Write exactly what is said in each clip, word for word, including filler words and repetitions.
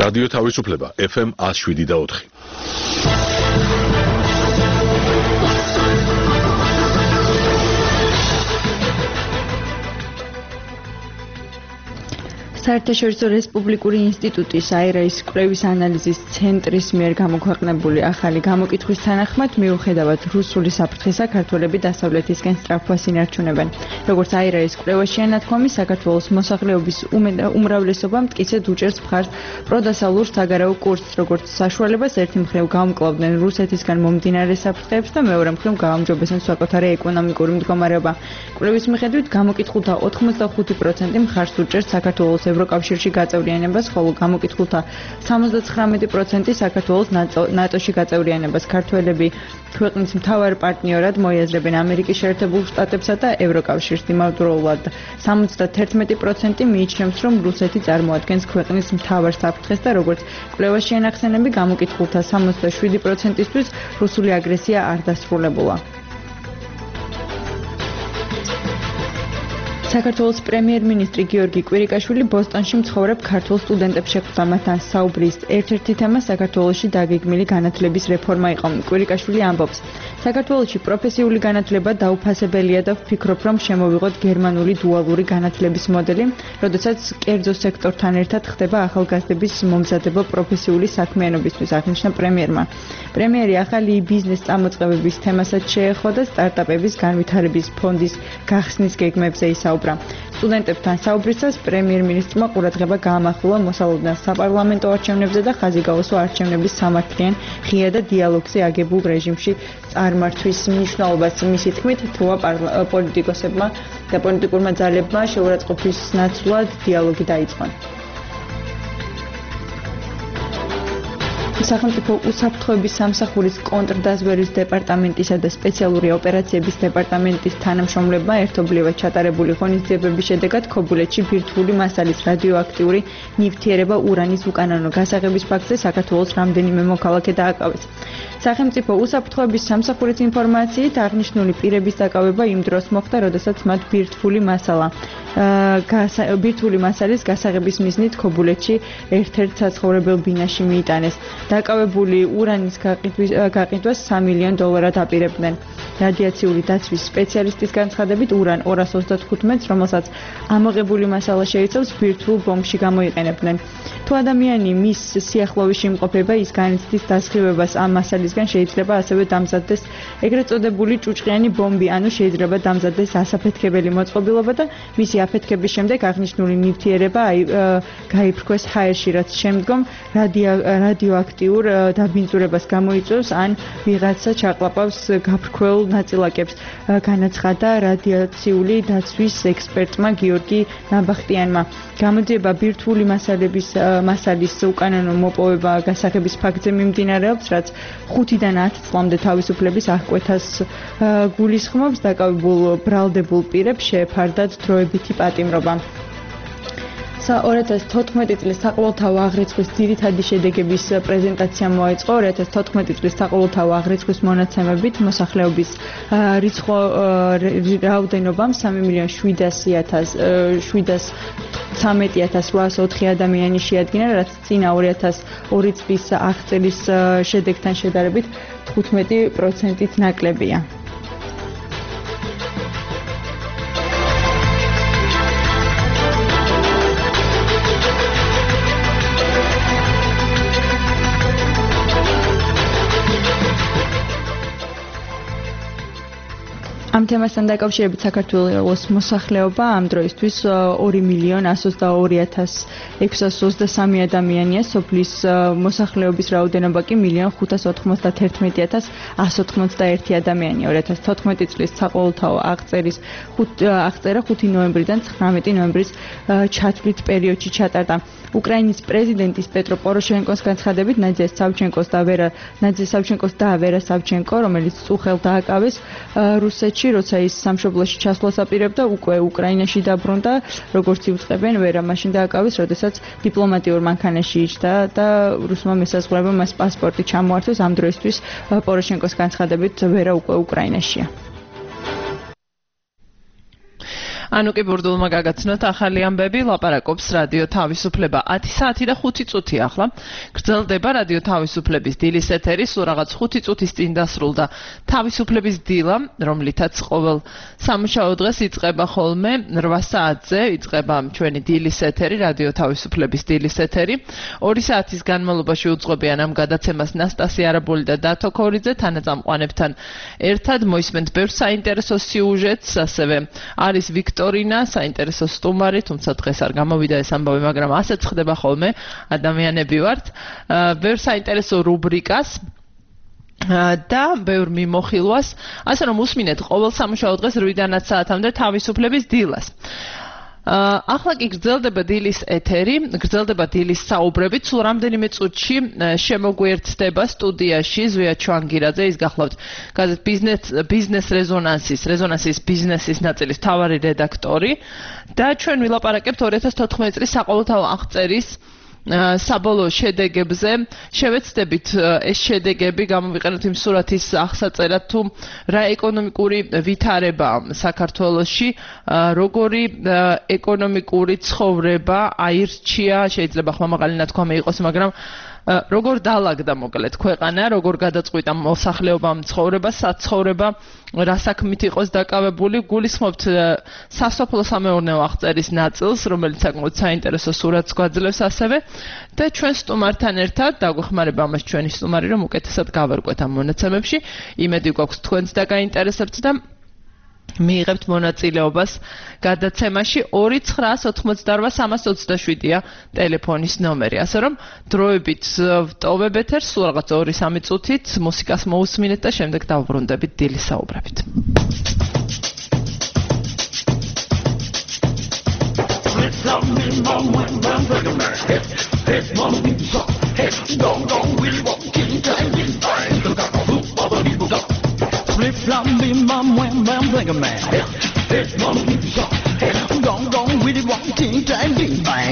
რადიო თავისუფლება ეფ ემ one oh seven და four. საერთაშორისო რესპუბლიკური ინსტიტუტის აირაის კვლევის ანალიზის ცენტრის მიერ გამოქვეყნებული ახალი გამოკითხვის თანახმად, მიუხედავად რუსული საფრთხისა, ქართველები დასავლეთისკენ სწრაფვას ინარჩუნებენ. როგორც აირაის კვლევაშია ნათქვამი, საქართველოს მოსახლეობის უმრავლესობა მტკიცედ უჭერს მხარს პროდასავლურ საგარეო კურსს, როგორც საშუალებას ერთი მხრივ გაუმკლავდნენ რუსეთისგან მომდინარე საფრთხეებს და მეორე მხრივ გააუმჯობესონ საკუთარი ეკონომიკური მდგომარეობა. კვლევის მიხედვით გამოკითხულთა ოთხმოცდახუთი პროცენტი მხარს უჭერს საქართველოს ევროკავშირში გაწევრიანებას, ხოლო გამოკითხულთა სამოცდათხრამეტი პროცენტი საქართველოს ნატოში გაწევრიანებას. ქართველები ქვეყნის მთავარ პარტნიორად მოიაზრებენ ამერიკის შეერთებულ შტატებსა და ევროკავშირს. იმავდროულად სამოცდათერთმეტი პროცენტი მიიჩნევს, რომ რუსეთი წარმოადგენს ქვეყნის მთავარ საფრთხეს და როგორც კვლევაში ანახსენები, გამოკითხულთა სამოცდაშვიდი პროცენტისთვის რუსული აგრესია არ დასრულებულა. საქართველოს პრემიერ-მინისტრი გიორგი კვირიკაშვილი ბოსტონში მცხოვრებ ქართულ სტუდენტებს შეხვდა. მათთან საუბრის ერთ-ერთი თემა საქართველოში დაგეგმილი განათლების რეფორმა იყო. კვირიკაშვილი ამბობს, საქართველოში პროფესიული განათლება დაუფასებელია და ვფიქრობ, რომ შემოვიღოთ გერმანული დუალური განათლების მოდელი, როდესაც კერძო სექტორთან ერთად ხდება ახალგაზრდების მომზადება პროფესიული საქმიანობისთვის, აღნიშნა პრემიერმა. პრემიერი ახალი ბიზნეს წამოწყებების თემასაც შეეხო და სტარტაპების განვითარების ფონდის გახსნის გეგმებზე ისაუბრა. სტუდენტებთან საუბრისას პრემიერ-მინისტრმა ყურადღება გაამახვილა მოსალოდნელ საპარლამენტო არჩევნებზე და ხაზი გაუსვა არჩევნების სამართლიან, ღია და დიალოგზე აგებულ რეჟიმში წარმართვის მნიშვნელობას. მისი თქმით, თუა პოლიტიკოსებმა და პოლიტიკურმა ძალებმა შეურაცხყოფის ნაცვლად დიალოგი დაიწყონ. სახელმწიფო უსაფრთხოების სამსახურის კონტრდაზვერვის დეპარტამენტისა და სპეციალური ოპერაციების დეპარტამენტის თანამშრომლებმა ერთობლივად ჩატარებული ღონისძიებების შედეგად ქობულეთში ბირთვული მასალის რადიოაქტიური ნივთიერება ურანის უკანონო გასაღების ფაქტზე საქართველოს რამდენიმე მოქალაქე დააკავეს. სახელმწიფო უსაფრთხოების სამსახურის ინფორმაციით აღნიშნული პირების დაკავება იმ დროს მოხდა, როდესაც მათ ბირთვული მასალა ბირთვული მასალის გასაღების მიზნით ქობულეთში ერთ-ერთ საცხოვრებელ ბინაში მიიტანეს. დაკავებული ურანის გაყიდვას სამი მილიონ დოლარად აპირებდნენ. რადიაციული დაცვის სპეციალისტის განცხადებით, ურან ორას ოცდათხუთმეტს, რომელსაც ამოღებული მასალა შეიცავს, ბირთვულ ბომბში გამოიყენებდნენ. თუ ადამიანი მის სიახლოვეში იმყოფება, ის განიცდის დასხივებას ამ მასალისგან, შეიძლება ასევე დამზადდეს ეგრეთ წოდებული ჭუჭყიანი ბომბი, ანუ შეიძლება დამზადდეს ასაფეთქებელი მოწყობილობა და მისი აფეთქების შემდეგ აღნიშნული ნივთიერება გაიფრქვეს ჰაერში, რაც შემდგომ რადიოაქტიურ დაბინძურებას გამოიწვევს ან ვიღაცა ჩაყლაპავს გაფრქვეულ ნაწილაკებს, განაცხადა რადიაციული დაცვის ექსპერტმა გიორგი ნაბახტიანმა. გამოძიება ბირთვული მასალების მასალის უკანონო მოპოვება გასაღების ფაქტზე მიმდინარეობს, რაც ხუთიდან ათი წლამდე თავისუფლების აღკვეთას გულისხმობს. დაკავებულ ბრალდებულ პირებს შეეფარდათ დროებითი პატიმრობა. ორი ათას თოთხმეტი წლის საყოველთაო აღრიცხვის ძირითადი შედეგების პრეზენტაცია მოეწყო. ორი ათას თოთხმეტი წლის საყოველთაო აღრიცხვის მონაცემებით მოსახლეობის რაოდენობამ სამი მილიონ შვიდას ცამეტი ათას რვაას ოთხი ადამიანი შეადგინა, რაც წინა ორი ათას ორი წლის აღწერის შედეგთან შედარებით თხუთმეტი პროცენტით ნაკლებია. ამ თემასთან დაკავშირებით საქართველოს მოსახლეობა ამ დროისთვის ორი მილიონ ასი ოცდაორი ათას ექვსას ოცდასამი ადამიანია, სოფლის მოსახლეობის რაოდენობა კი მილიონ ხუთას ოთხმოცდათერთმეტი ათას ასი ოცდაერთი ადამიანია. ორი ათას თოთხმეტი წლის საყოველთაო აღწერის აღწერა ხუთი ნოემბრიდან ცხრამეტი ნოემბრის ჩათვლით პერიოდში ჩატარდა. უკრაინის პრეზიდენტის პეტრო პოროშენკოს განცხადებით, ნადია სავჩენკოს და ვერა ნადია სავჩენკოს და ვერა სავჩენკო, რომელიც წუხელ დააკავეს რუსეთში, როცა ის სამშობლოში ჩასვლას აპირებდა, უკვე უკრაინაში დაბრუნდა, როგორც იუწყებენ, ვერა მაშინ დააკავეს, როდესაც დიპლომატიურ მანქანაში იჯდა და რუსმა მესაზღვრეებმა მას პასპორტი ჩამოართვეს. ამ დროისთვის პოროშენკოს განცხადებით, ვერა უკვე უკრაინაშია. ანუ კი ბურდულმა გაგაცნოთ ახალი ამბები, ლაპარაკობს რადიო თავისუფლება ათი საათი და ხუთი წუთი ახლა. გრძელდება რადიო თავისუფლების დილის ეთერი, სულ რაღაც ხუთი წუთის წინ დასრულდა თავისუფლების დილა, რომლითაც ყოველ სამუშაო დღეს იწყება ხოლმე რვა საათზე, იწყება ჩვენი დილის ეთერი, რადიო თავისუფლების დილის ეთერი. ორი საათის განმავლობაში უძღვებიან ამ გადაცემას ნასტასია არაბული და დათო ქორიძე, თანაწამყვანებთან ერთად მოისმენთ ბევრ საინტერესო სიუჟეტს, ასევე არის ვიქტორინა, საინტერესო სტუმარი, თუმცა დღეს არ გამოვიდა ეს ამბავი, მაგრამ ასეც ხდება ხოლმე, ადამიანები ვართ. ბევრ საინტერესო რუბრიკას და ბევრ მიმოხილვას, ასე რომ უსმინეთ ყოველ სამუშაო დღეს რვიდან ათ საათამდე თავისუფლების დილას. ახლა კი გრძელდება დილის ეთერი, გრძელდება დილის საუბრებით, სულ რამდენიმე წუთში შემოგვიერთდება სტუდიაში ზვია ჩვანგირაძე, ის გახლავთ გაზეთ ბიზნეს ბიზნეს რეზონანსის, რეზონანსის ბიზნესის ნაწილის მთავარი რედაქტორი და ჩვენ ვილაპარაკებთ ორი ათას თოთხმეტი წლის საყოველთაო აღწერის საბოლოო შედეგებზე. შევეცდებით ეს შედეგები გამოვიყენოთ იმ სურათის აღსაწერად, თუ რა ეკონომიკური ვითარება საქართველოში, როგორი ეკონომიკური ცხოვრება აირჩია, შეიძლება ხმამაღალი ნათქვამი იყოს, მაგრამ როგორ დაალაგდა მოკლედ ქვეყანა, როგორ გადაწყვიტა მოსახლეობამ ცხოვრება, საცხოვრება, რა საქმით იყოს დაკავებული. გულისხმობთ სასოფლო-სამეურნეო აღწერის ნაწილს, რომელიც საკმაოდ საინტერესო სურათს გვაძლევს ასევე და ჩვენ სტუმართან ერთად დაგვეხმარება ამას ჩვენი სტუმარი, რომ უკეთესად გავარკვეთ ამ მონაცემებში. იმედი გვაქვს თქვენც დაგაინტერესებთ და მიიღებთ მონაწილეობას გადაცემაში. ორი ცხრაას ოთხმოცდარვა სამას ოცდაშვიდია ტელეფონის ნომერი. ასე რომ დროებით ვტოვებ ეთერს, სულ რაღაც ორი სამი წუთით მუსიკას მოусმინეთ და შემდეგ დავბრუნდებით დილის საუბრებით. Flip flop me mom when bam bang man. It's mama be shot. Gong gong with it one ting tang bing bang.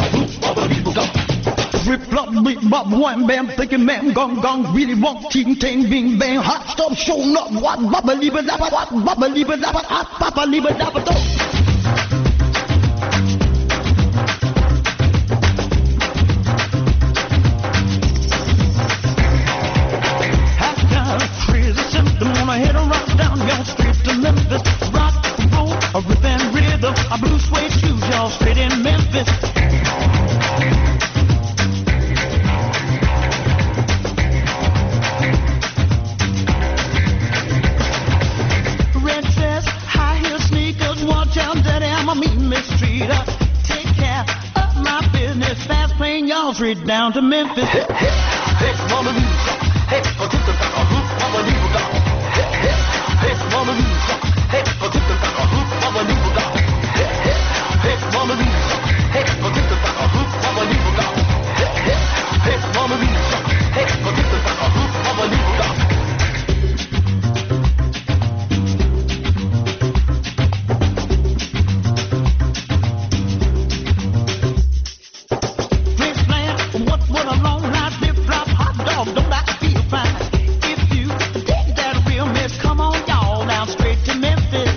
Flip flop me mom when bam thinking man. Gong gong with it one ting tang bing bang. Hot stuff showing up. What baba liba da what baba liba da what hot papa liba da what. Head rock down your street to Memphis, rock, roll, a rip and rhythm, a blue suede shoes, y'all straight in Memphis. Red dress, high heel sneakers, watch out that I'm a mean mistreater. Take care of my business, fast playing y'all straight down to Memphis. Hey, hey, hey, mama, hey, oh, took the back, oh, mama, leave it down. Hey, mama Lisa, hey, oh, took the back, oh, mama, leave it down. Hey, hey, hey, mama Lisa, hey, oh, took the back, oh, mama, leave it down. Hey, hey, hey, mama Lisa, hey, oh, took the back, oh, mama, leave it down. What would a long night flip flop hot dog? Don't I feel fine? If you dig that real mess, come on y'all down straight to Memphis.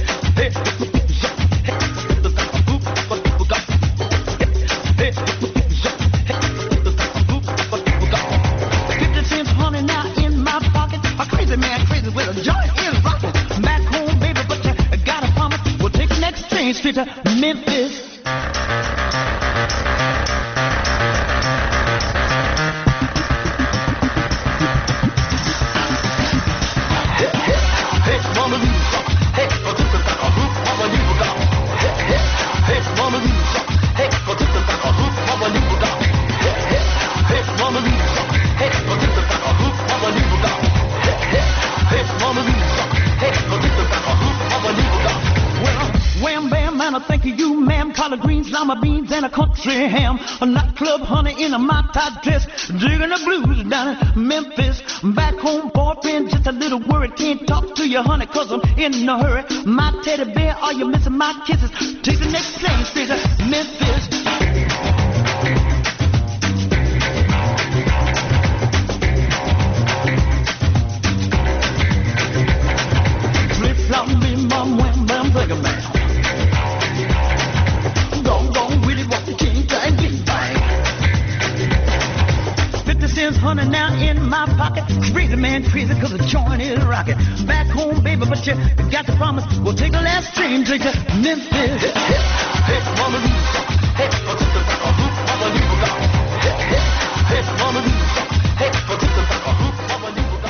Fifty cents honey now in my pocket. A crazy man crazy with a joint is rocking. Back home baby, but you gotta promise we'll take the next train straight to Memphis. Collard greens, lima beans, and a country ham. A nightclub honey in a my-tie dress, digging the blues down in Memphis. Back home, boyfriend, just a little worried. Can't talk to you, honey, cause I'm in a hurry. My teddy bear, are you missing my kisses? Take the next plane straight to Memphis. Flip-flop, be mom, wham, bam, bigger man. pocket. Crazy man crazy cause the joint is rocking. Back home, baby, but you got to promise. We'll take the last train to Memphis. Hey, hey, hey, mama, hey, for the hoop, mama, leave a Hey, hey, hey, mama, hey, for the hoop, mama, leave a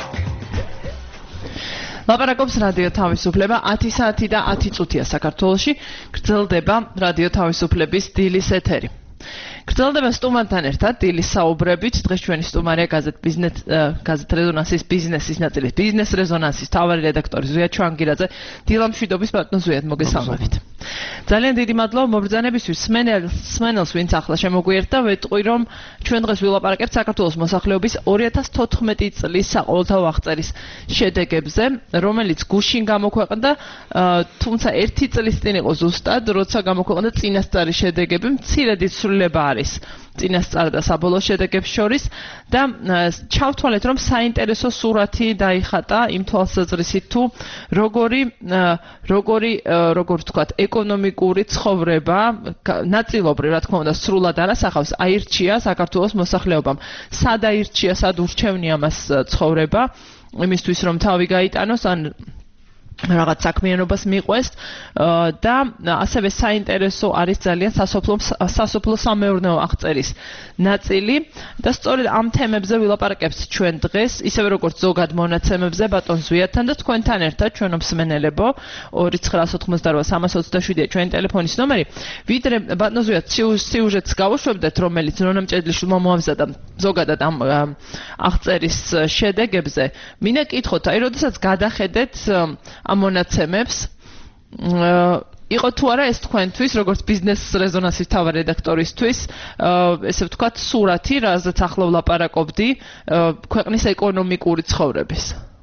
ლაპარაკობს რადიო თავისუფლება ათი საათი და ათი წუთია საქართველოში გრძელდება რადიო თავისუფლების დილის ეთერი. გრძელდება სტუმართან ერთად დილის საუბრებით. დღეს ჩვენი სტუმარია გაზეთ ბიზნეს გაზეთ რეზონანსის ბიზნესის ნაწილის ბიზნეს რეზონანსის თავარი რედაქტორი ზვიად ჩვანგირაძე. დილა მშვიდობის ბატონო ზვიად, მოგესალმებით. ძალიან დიდი მადლობა მობრძანებისთვის. სმენელს ვინც ახლა შემოგვიერთდა, ვეტყვი რომ ჩვენ დღეს ვილაპარაკებთ საქართველოს მოსახლეობის ორი ათას თოთხმეტი წლის საყოველთაო აღწერის შედეგებზე, რომელიც გუშინ გამოქვეყნდა, თუმცა ერთი წლის წინ იყო ზუსტად, როცა გამოქვეყნდა წინასწარი შედეგები, მცირედ იცვლება არის წინასწარ და საბოლოო შედეგებს შორის და ჩავთვალეთ რომ საინტერესო სურათი დაიხატა იმ თვალსაზრისით თუ როგორი როგორი როგორ ვთქვათ ეკონომიკური ცხოვრება ნაწილობრივ რა თქმა უნდა სრულად არასახავს აირჩია საქართველოს მოსახლეობამ სად აირჩია სად ურჩევნია მას ცხოვრება იმისთვის რომ თავი გაიტანოს ან რაღაც საქმიანობას მიყვეს და ასევე საინტერესო არის ძალიან სასოფლო სასოფლო სამეურნეო აღწერის ნაწილი და სწორედ ამ თემებზე ვილაპარაკებთ ჩვენ დღეს ისევე როგორც ზოგად მონაცემებზე ბატონ ზვიადთან და თქვენთან ერთად ჩვენო მსმენელებო ორი ცხრა ოთხმოცდარვა სამას ოცდაშვიდია ჩვენი ტელეფონის ნომერი ვიდრე ბატონ ზვიად სიუჟეტს გავუშვებდეთ რომელიც ნონა მჭედლიშვილმა მოამზადა ზოგადად ამ აღწერის შედეგებზე მინდა კითხოთ აი როდესაც გადახედეთ ამ მონაცემებს იყო თუ არა ეს თქვენთვის როგორც ბიზნეს რეზონანსის თავარი რედაქტორისთვის ესე ვთქვათ სურათი რაზეც ახლა ვლაპარაკობდი ქვეყნის ეკონომიკური ცხოვრების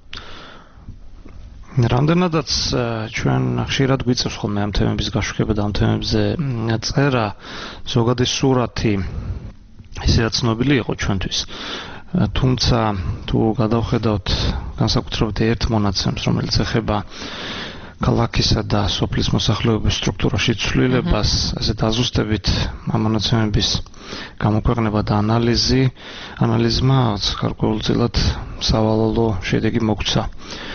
რამდენადაც ჩვენ ხშირად გვიწევს ხოლმე ამ თემების გაშუქება და ამ თემებზე წერა ზოგადი სურათი ისედაც ცნობილი იყო ჩვენთვის თუმცა თუ გადავხედავთ განსაკუთრებით ერთ მონაცემს რომელიც ეხება ქალაქისა და სოფლის მოსახლეობის სტრუქტურაში ცვლილებას ასე დაზუსტებით ამ მონაცემების გამოქვეყნება და ანალიზი ანალიზმა გარკვეულწილად სავალალო შედეგი მოგცა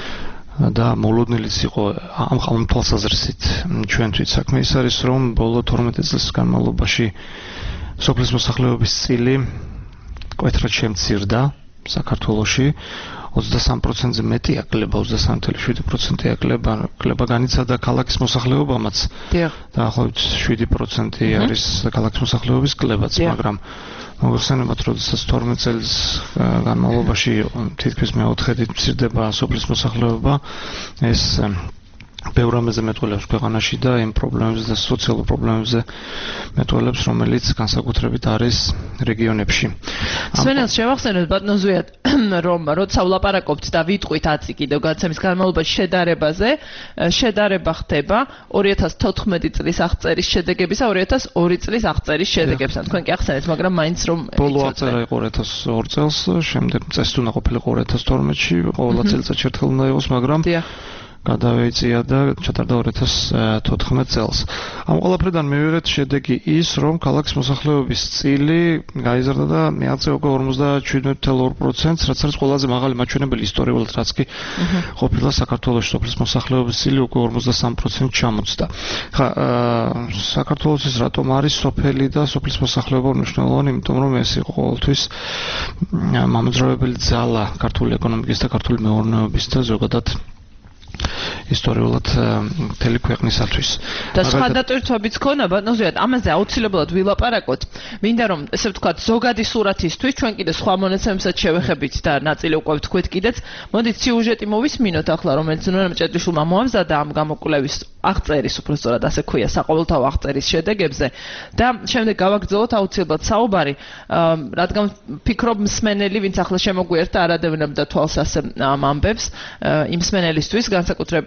და მოლოდნელიც იყო ამ ამ თვალსაზრისით ჩვენთვის საქმე ის არის რომ ბოლო თორმეტი წლის განმავლობაში სოფლის მოსახლეობის წილი კვეთრად შემცირდა საქართველოში ოცდასამი პროცენტზე მეტი აკლება ოცდასამი წუთი შვიდი პროცენტი აკლება აკლება განიცადა ქალაქის მოსახლეობამაც დაახლოებით შვიდი პროცენტი არის ქალაქის მოსახლეობის კლებაც მაგრამ მოგხსენებათ როდესაც თორმეტ წელს განმავლობაში თითქმის მეოთხედით მცირდება სოფლის მოსახლეობა ეს ბევრ რამეზე მეტყველებს ქვეყანაში და იმ პრობლემებზე და სოციალურ პრობლემებზე მეტყველებს, რომელიც განსაკუთრებით არის რეგიონებში. სვენელს შევახსენოთ ბატონო ზვიად, რომ როცა ვლაპარაკობთ და ვიტყვით ათი კიდევ გადაცემის განმავლობაში შედარებაზე, შედარება ხდება ორი ათას თოთხმეტი წლის აღწერის შედეგებისა ორი ათას ორი წლის აღწერის შედეგებთან. თქვენ კი ახსენეთ, მაგრამ მაინც რომ ბოლო აღწერა იყო ორი ათას ორი წელს, შემდეგ წესით უნდა ყოფილიყო ორი ათას თორმეტში, ყოველ წელიწადში ერთხელ უნდა იყოს, მაგრამ გადავეწია და ჩატარდა ორი ათას თოთხმეტ წელს. ამ ყველაფრიდან მივიღეთ შედეგი ის, რომ ქალაქის მოსახლეობის წილი გაიზარდა და მიაღწია უკვე ორმოცდაშვიდი წუთი ორი პროცენტს, რაც არის ყველაზე მაღალი მაჩვენებელი ისტორიულად, რაც კი ყოფილა საქართველოს სოფლის მოსახლეობის წილი უკვე ორმოცდასამი პროცენტი ჩამოწდა. ხა საქართველოს რატომ არის სოფელი და სოფლის მოსახლეობა მნიშვნელოვანი, იმიტომ რომ ეს იყო ყოველთვის მამოძრავებელი ძალა ქართული ეკონომიკის და ქართული მეურნეობის და ზოგადად ისტორიულად მთელი ქვეყნისათვის. და სხვა დატვირთვებიც ქონა ბატონო ზვიად, ამაზე აუცილებლად ვილაპარაკოთ. მინდა რომ ესე ვთქვათ, ზოგადი სურათისთვის ჩვენ კიდე სხვა მონაცემებსაც შევეხებით და ნაწილი უკვე ვთქვით კიდეც. მოდით სიუჟეტი მოვისმინოთ ახლა, რომელიც ნონა მჭედლიშვილმა მოამზადა ამ გამოკვლევის აღწერის, უფრო სწორად ასე ქვია, საყოველთაო აღწერის შედეგებზე და შემდეგ გავაგრძელოთ აუცილებლად საუბარი, რადგან ფიქრობ მსმენელი, ვინც ახლა შემოგვიერთდა, არ ადევნებდა თვალს ასე ამ ამბებს, იმ მსმენელისთვის განსაკუთრებით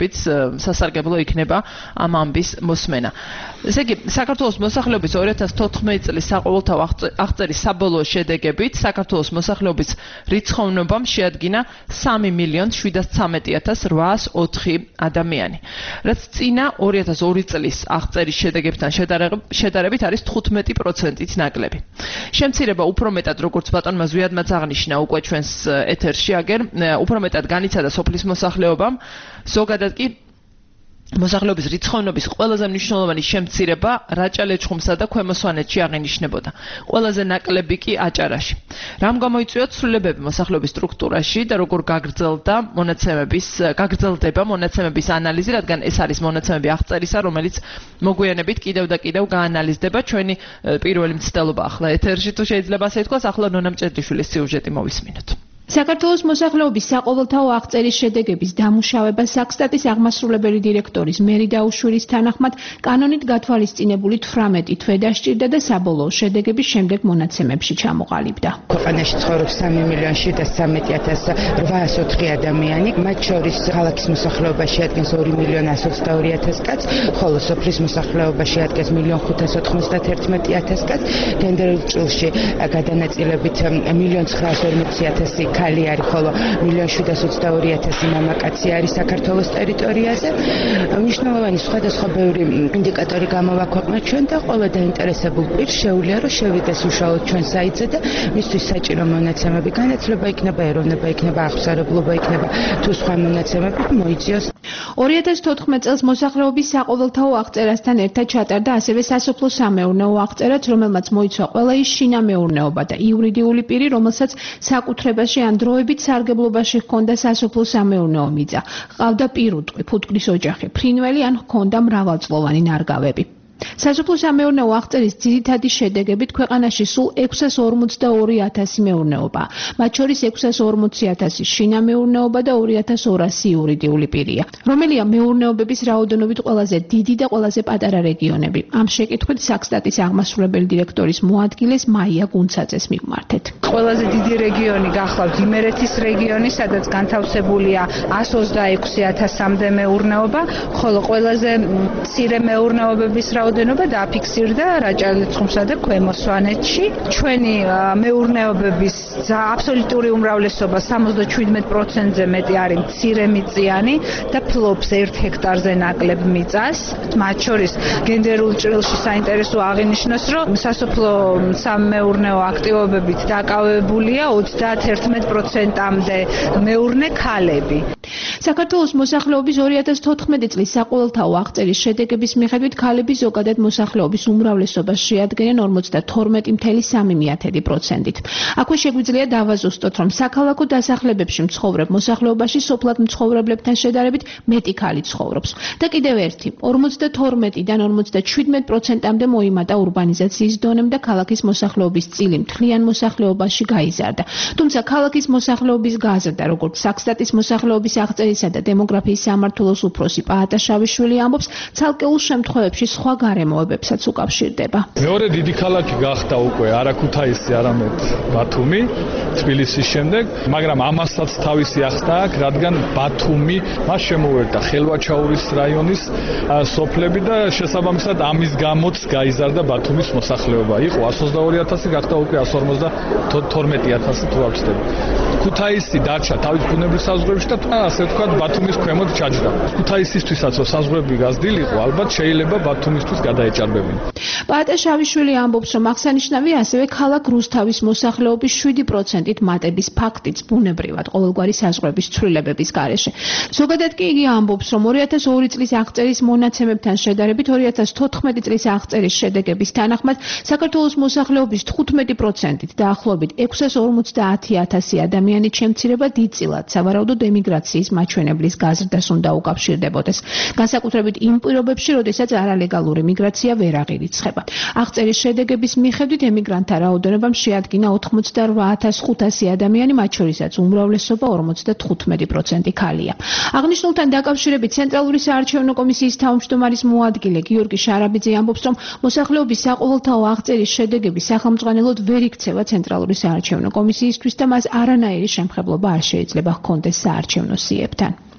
რომელიც სასარგებლო იქნება ამ ამბის მოსმენა. ესე იგი, საქართველოს მოსახლეობის ორი ათას თოთხმეტი წლის საყოველთაო აღწერის საბოლოო შედეგებით საქართველოს მოსახლეობის რიცხოვნობამ შეადგინა სამი მილიონი შვიდას ცამეტი ათას რვაას ოთხი ადამიანი. რაც წინა ორი ათას ორი წლის აღწერის შედეგებთან შედარებით არის თხუთმეტი პროცენტით ნაკლები. შემცირება უფრო მეტად, როგორც ბატონმა ზვიადმაც აღნიშნა უკვე ჩვენს ეთერში, აგერ უფრო მეტად განიცადა სოფლის მოსახლეობამ, ზოგადად კი მოსახლეობის რიცხოვნობის ყველაზე მნიშვნელოვანი შემცირება რაჭა-ლეჩხუმსა და ქვემო სვანეთში აღინიშნებოდა. ყველაზე ნაკლები კი აჭარაში. რამ გამოიწვია ცვლილებები მოსახლეობის სტრუქტურაში და როგორ გაგრძელდა მონაცემების გაგრძელდება მონაცემების ანალიზი, რადგან ეს არის მონაცემები აღწერისა, რომელიც მოგვიანებით კიდევ და კიდევ გაანალიზდება. ჩვენი პირველი მცდელობა ახლა ეთერში თუ შეიძლება ასე ითქვას, ახლა ნონა მჭედიშვილის სიუჟეტი მოვისმინოთ. საქართველოს მოსახლეობის საყოველთაო აღწერის შედეგების დამუშავება საქსტატის აღმასრულებელი დირექტორის მერი დაუშვილის თანახმად კანონით გათვალისწინებული თვრამეტი თვე დასჭირდა და საბოლოო შედეგების შემდეგ მონაცემებში ჩამოყალიბდა. ქვეყანაში ცხოვრობს სამი მილიონი შვიდას ცამეტი ათას რვაას ოთხი ადამიანი, მათ შორის ქალაქის მოსახლეობა შეადგენს ორი მილიონი ასი ოცდაორი ათას კაცს, ხოლო სოფლის მოსახლეობა შეადგენს მილიონი ხუთას ოთხმოცდათერთმეტი ათას კაცს, გენდერულ ჭრილში გადანაწილებით მილიონი ცხრაას ორმოცი ათასი ხალი არის, ხოლო მილიონი შვიდას ოცდაორი ათასი მამაკაცი არის საქართველოს ტერიტორიაზე. მნიშვნელოვანი სხვადასხვა ბევრი ინდიკატორი გამოვაქვეყნეთ ჩვენ და ყველა დაინტერესებულ პირს შეუძლია რომ შევიდეს უშუალოდ ჩვენ საიტზე და მისთვის საჭირო მონაცემები, განათლება იქნება, ეროვნება იქნება, აღსარებლობა იქნება, თუ სხვა მონაცემები მოიწიოს. ორი ათას თოთხმეტ წელს მოსახლეობის საყოველთაო აღწერასთან ერთად ჩატარდა ასევე სასოფლო სამეურნეო აღწერაც, რომელმაც მოიცვა ყველა ის შინამეურნეობა და იურიდიული პირი, რომელსაც საკუთრებაში ან დროებით სარგებლობაში ჰქონდა სასოფლო სამეურნეო მიწა, ჰყავდა პირუტყვი, ფუტკრის ოჯახი, ფრინველი ან ჰქონდა მრავალწლოვანი ნარგავები. სასოფლო სამეურნეო აღწერის ძირითადი შედეგებით ქვეყანაში სულ ექვსას ორმოცდაორი ათასი მეურნეობაა, მათ შორის ექვსას ორმოცი ათასი შინამეურნეობა და ორი ათას ორასი იურიდიული პირია, რომელია მეურნეობების რაოდენობით ყველაზე დიდი და ყველაზე პატარა რეგიონები. ამ შეკითხვით საქსტატის აღმასრულებელი დირექტორის მოადგილეს მაია გუნცაძეს მივმართეთ. ყველაზე დიდი რეგიონი გახლავთ იმერეთის რეგიონი, სადაც განთავსებულია ასი ოცდაექვსი ათასამდე მეურნეობა, ხოლო ყველაზე მცირე მეურნეობების რაოდენობა დააფიქსირდა რაჭა-ლეჩხუმსა და ქვემო სვანეთში. ჩვენი მეურნეობების აბსოლუტური უმრავლესობა სამოცდაშვიდმეტ პროცენტზე მეტი არის მცირე მიწიანი და ფლობს ერთ ჰექტარზე ნაკლებ მიწას. მათ შორის გენდერულ ჭრილში საინტერესო აღინიშნოს, რომ სასოფლო სამეურნეო აქტივობებით დაკავებულია ოცდაათერთმეტ პროცენტამდე მეურნე ქალები. საქართველოს მოსახლეობის ორი ათას თოთხმეტი წლის საყოველთაო აღწერის შედეგების მიხედვით ქალები ზოგადად მოსახლეობის უმრავლესობას შეადგენენ ორმოცდათორმეტი მცდელობა სამი პროცენტით. აქვე შეგვიძლია დავაზუსტოთ, რომ საქალაქო დასახლებებში მცხოვრებ მოსახლეობაში სოფლად მცხოვრებლებთან შედარებით მეტი ქალი ცხოვრობს. და კიდევ ერთი, ორმოცდათორმეტიდან ორმოცდაშვიდმეტ პროცენტამდე მოიმატა ურბანიზაციის დონემ და ქალაქის მოსახლეობის წილი მთლიან მოსახლეობაში გაიზარდა. თუმცა ქალაქის მოსახლეობის გაზრდა, როგორც საქსტატის მოსახლეობის აღწერისა და დემოგრაფიის სამმართველოს უფროსი პაატა შავიშვილი ამბობს, ცალკეულ შემთხვევებში სხვა გარემოებებსაც უკავშირდება. მეორე დიდი ქალაქი გახდა უკვე არა ქუთაისი, არამედ ბათუმი, თბილისის შემდეგ, მაგრამ ამასაც თავისი ახსნა აქვს, რადგან ბათუმი მას შემოერთა ხელვაჩაურის რაიონის სოფლები და შესაბამისად ამის გამოც გაიზარდა ბათუმის მოსახლეობა. იყო ასი ოცდაორი ათასი, გახდა უკვე ასი ორმოცდათორმეტი ათასი თუ არ ვცდები. ქუთაისი დარჩა თავის ბუნებრივ საზღვრებში და ასე ვთქვათ ბათუმის ქვემოთ ჩაჯდა. ქუთაისისთვისაც რომ საზღვრები გაზრდილიყო, ალბათ შეიძლება ბათუმისთვის გადაეჭარბებინა. პაატა შავიშვილი ამბობს, რომ აღსანიშნავია ასევე ქალაქ რუსთავის მოსახლეობის შვიდი პროცენტით მატების ფაქტიც ბუნებრივად ყოველგვარი საზღვრების ცვლილებების გარეშე. ზოგადად კი იგი ამბობს, რომ ორი ათას ორი წლის აღწერის მონაცემებთან შედარებით ორი ათას თოთხმეტი წლის აღწერის შედეგების თანახმად საქართველოს მოსახლეობის თხუთმეტი პროცენტით დაახლოებით ექვსას ორმოცდაათი ათასი ადამიანით შემცირება დიდწილად სავარაუდოდ ემიგრაციის მაჩვენებლის გაზრდას უნდა უკავშირდებოდეს. განსაკუთრებით იმ პირობებში, როდესაც არალეგალური მიგრაცია ვერ აღირიცხება. აღწერის შედეგების მიხედვით ემიგრანტთა რაოდენობამ შეადგინა ოთხმოცდარვა ათას ხუთასი ადამიანი, მათ შორისაც უმრავლესობა ორმოცდათხუთმეტი პროცენტი ქალია. აღნიშნულთან დაკავშირებით ცენტრალური საარჩევნო კომისიის თავმჯდომარის მოადგილე გიორგი შარაბიძე ამბობს, რომ მოსახლეობის საყოველთაო აღწერის შედეგები სახელმწიფოდ ვერ იქცევა ცენტრალური საარჩევნო კომისიისთვის და მას არანაირი შემხებლობა არ შეიძლება ჰქონდეს საარჩევნო სიებთან.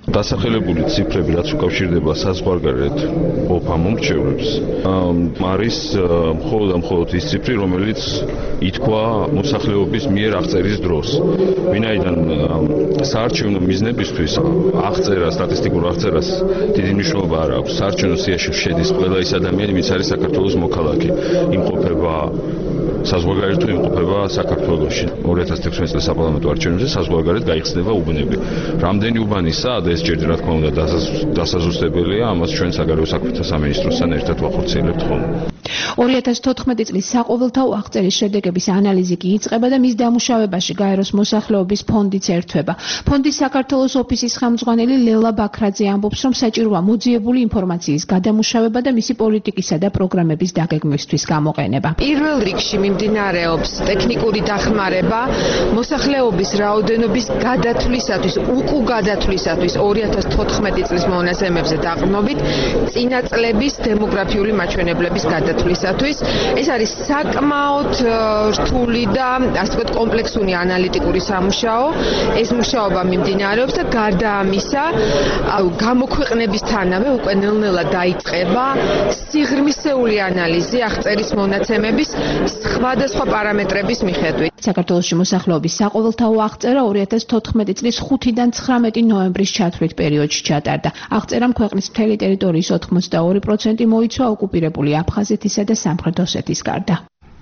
დასახელებული ციფრები, რაც უკავშირდება საზღვარგარეთ ყოფა მომრჩევლებს, არის მხოლოდ და მხოლოდ ის ციფრი, რომელიც ითქვა მოსახლეობის მიერ აღწერის დროს. ვინაიდან საარჩევნო მიზნებისთვის აღწერა, სტატისტიკურ აღწერას დიდი მნიშვნელობა არ აქვს. საარჩევნო სიაში შედის ყველა ის ადამიანი, ვინც არის საქართველოს მოქალაქე, იმყოფება საზღვარგარეთ თუ იმყოფება საქართველოში. ორი ათას თექვსმეტი წლის საპარლამენტო არჩევნებზე საზღვარგარეთ გაიხსნება უბნები. რამდენი უბანისაა და ეს ჯერჯერობით რა თქმა უნდა დასაზუსტებელია, ამას ჩვენ საგარეო საქმეთა სამინისტროსთან ერთად ვახორციელებთ ხოლმე. ორი ათას თოთხმეტი წლის საყოველთაო აღწერის შედეგების ანალიზი კი იწყება და მის დამუშავებაში გაეროს მოსახლეობის ფონდიც ერთვება. ფონდის საქართველოს ოფისის ხელმძღვანელი ლელა ბაქრაძე ამბობს, რომ საჭიროა მოძიებული ინფორმაციის გადამუშავება და მისი პოლიტიკისა და პროგრამების დაგეგმვისთვის გამოყენება. პირველ რიგში მიმდინარეობს ტექნიკური დახმარება მოსახლეობის რაოდენობის გადათვლისათვის, უკუ გადათვლისათვის ორი ათას თოთხმეტი წლის მონაცემებზე დაყრდნობით წინა წლების დემოგრაფიული მაჩვენებლების გადათვლისათვის. ეს არის საკმაოდ რთული და ასე ვთქვათ კომპლექსური ანალიტიკური სამუშაო. ეს მუშაობა მიმდინარეობს და გარდა ამისა, გამოქვეყნებისთანავე უკვე ნელ-ნელა დაიწყება სიღრმისეული ანალიზი აღწერის მონაცემების სხვადასხვა პარამეტრების მიხედვით. საქართველოში მოსახლეობის საყოველთაო აღწერა ორი ათას თოთხმეტი წლის ხუთიდან ცხრამეტი ნოემბრის ჩათვლით პერიოდში ჩატარდა. აღწერამ ქვეყნის მთელი ტერიტორიის ოთხმოცდაორი პროცენტი მოიცვა ოკუპირებული აფხაზეთისა და სამხრეთ ოსეთის გარდა.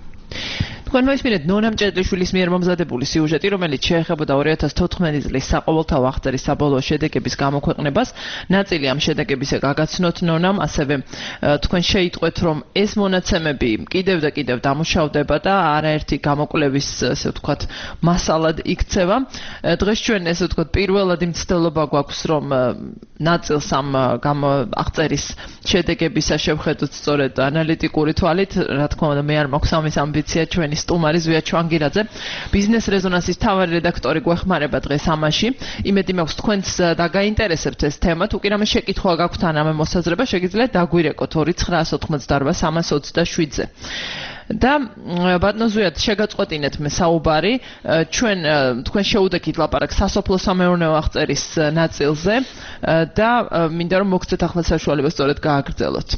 თქვენ მოისმინეთ ნონა მჭედლიშვილის მიერ მომზადებული სიუჟეტი, რომელიც შეეხებოდა ორი ათას თოთხმეტი წლის საყოველთაო აღწერის საბოლოო შედეგების გამოქვეყნებას. ნაწილი ამ შედეგებისა გაგაცნოთ ნონამ, ასევე თქვენ შეიტყვეთ, რომ ეს მონაცემები კიდევ და კიდევ დამუშავდება და არაერთი გამოკვლევის, ასე ვთქვათ, მასალად იქცევა. დღეს ჩვენ, ასე ვთქვათ, პირველადი მცდელობა გვაქვს, რომ ნაწილს ამ აღწერის შედეგებისა შევხედოთ სწორედ ანალიტიკური თვალით. რა თქმა უნდა, მე არ მაქვს ამის ამბიცია, ჩვენი სტუმარი ზვია ჩვანგირაძე, ბიზნეს რეზონანსის მთავარი რედაქტორი გვეხმარება დღეს ამაში. იმედი მაქვს თქვენც დაგაინტერესებთ ეს თემა. თუ კი რამე შეკითხვა გაქვთ ან ამე მოსაზრება, შეგიძლიათ დაგვირეკოთ ორი ცხრაას ოცდაოთხ სამას ოცდაშვიდზე. და ბატონო ზვიად, შეგაწყვეტინეთ მე საუბარი, ჩვენ თქვენ შეუდექით ლაპარაკს სასოფლო-სამეურნეო აღწერის ნაწილზე და მინდა რომ მოგცეთ ახლა საშუალება სწორედ გააგრძელოთ.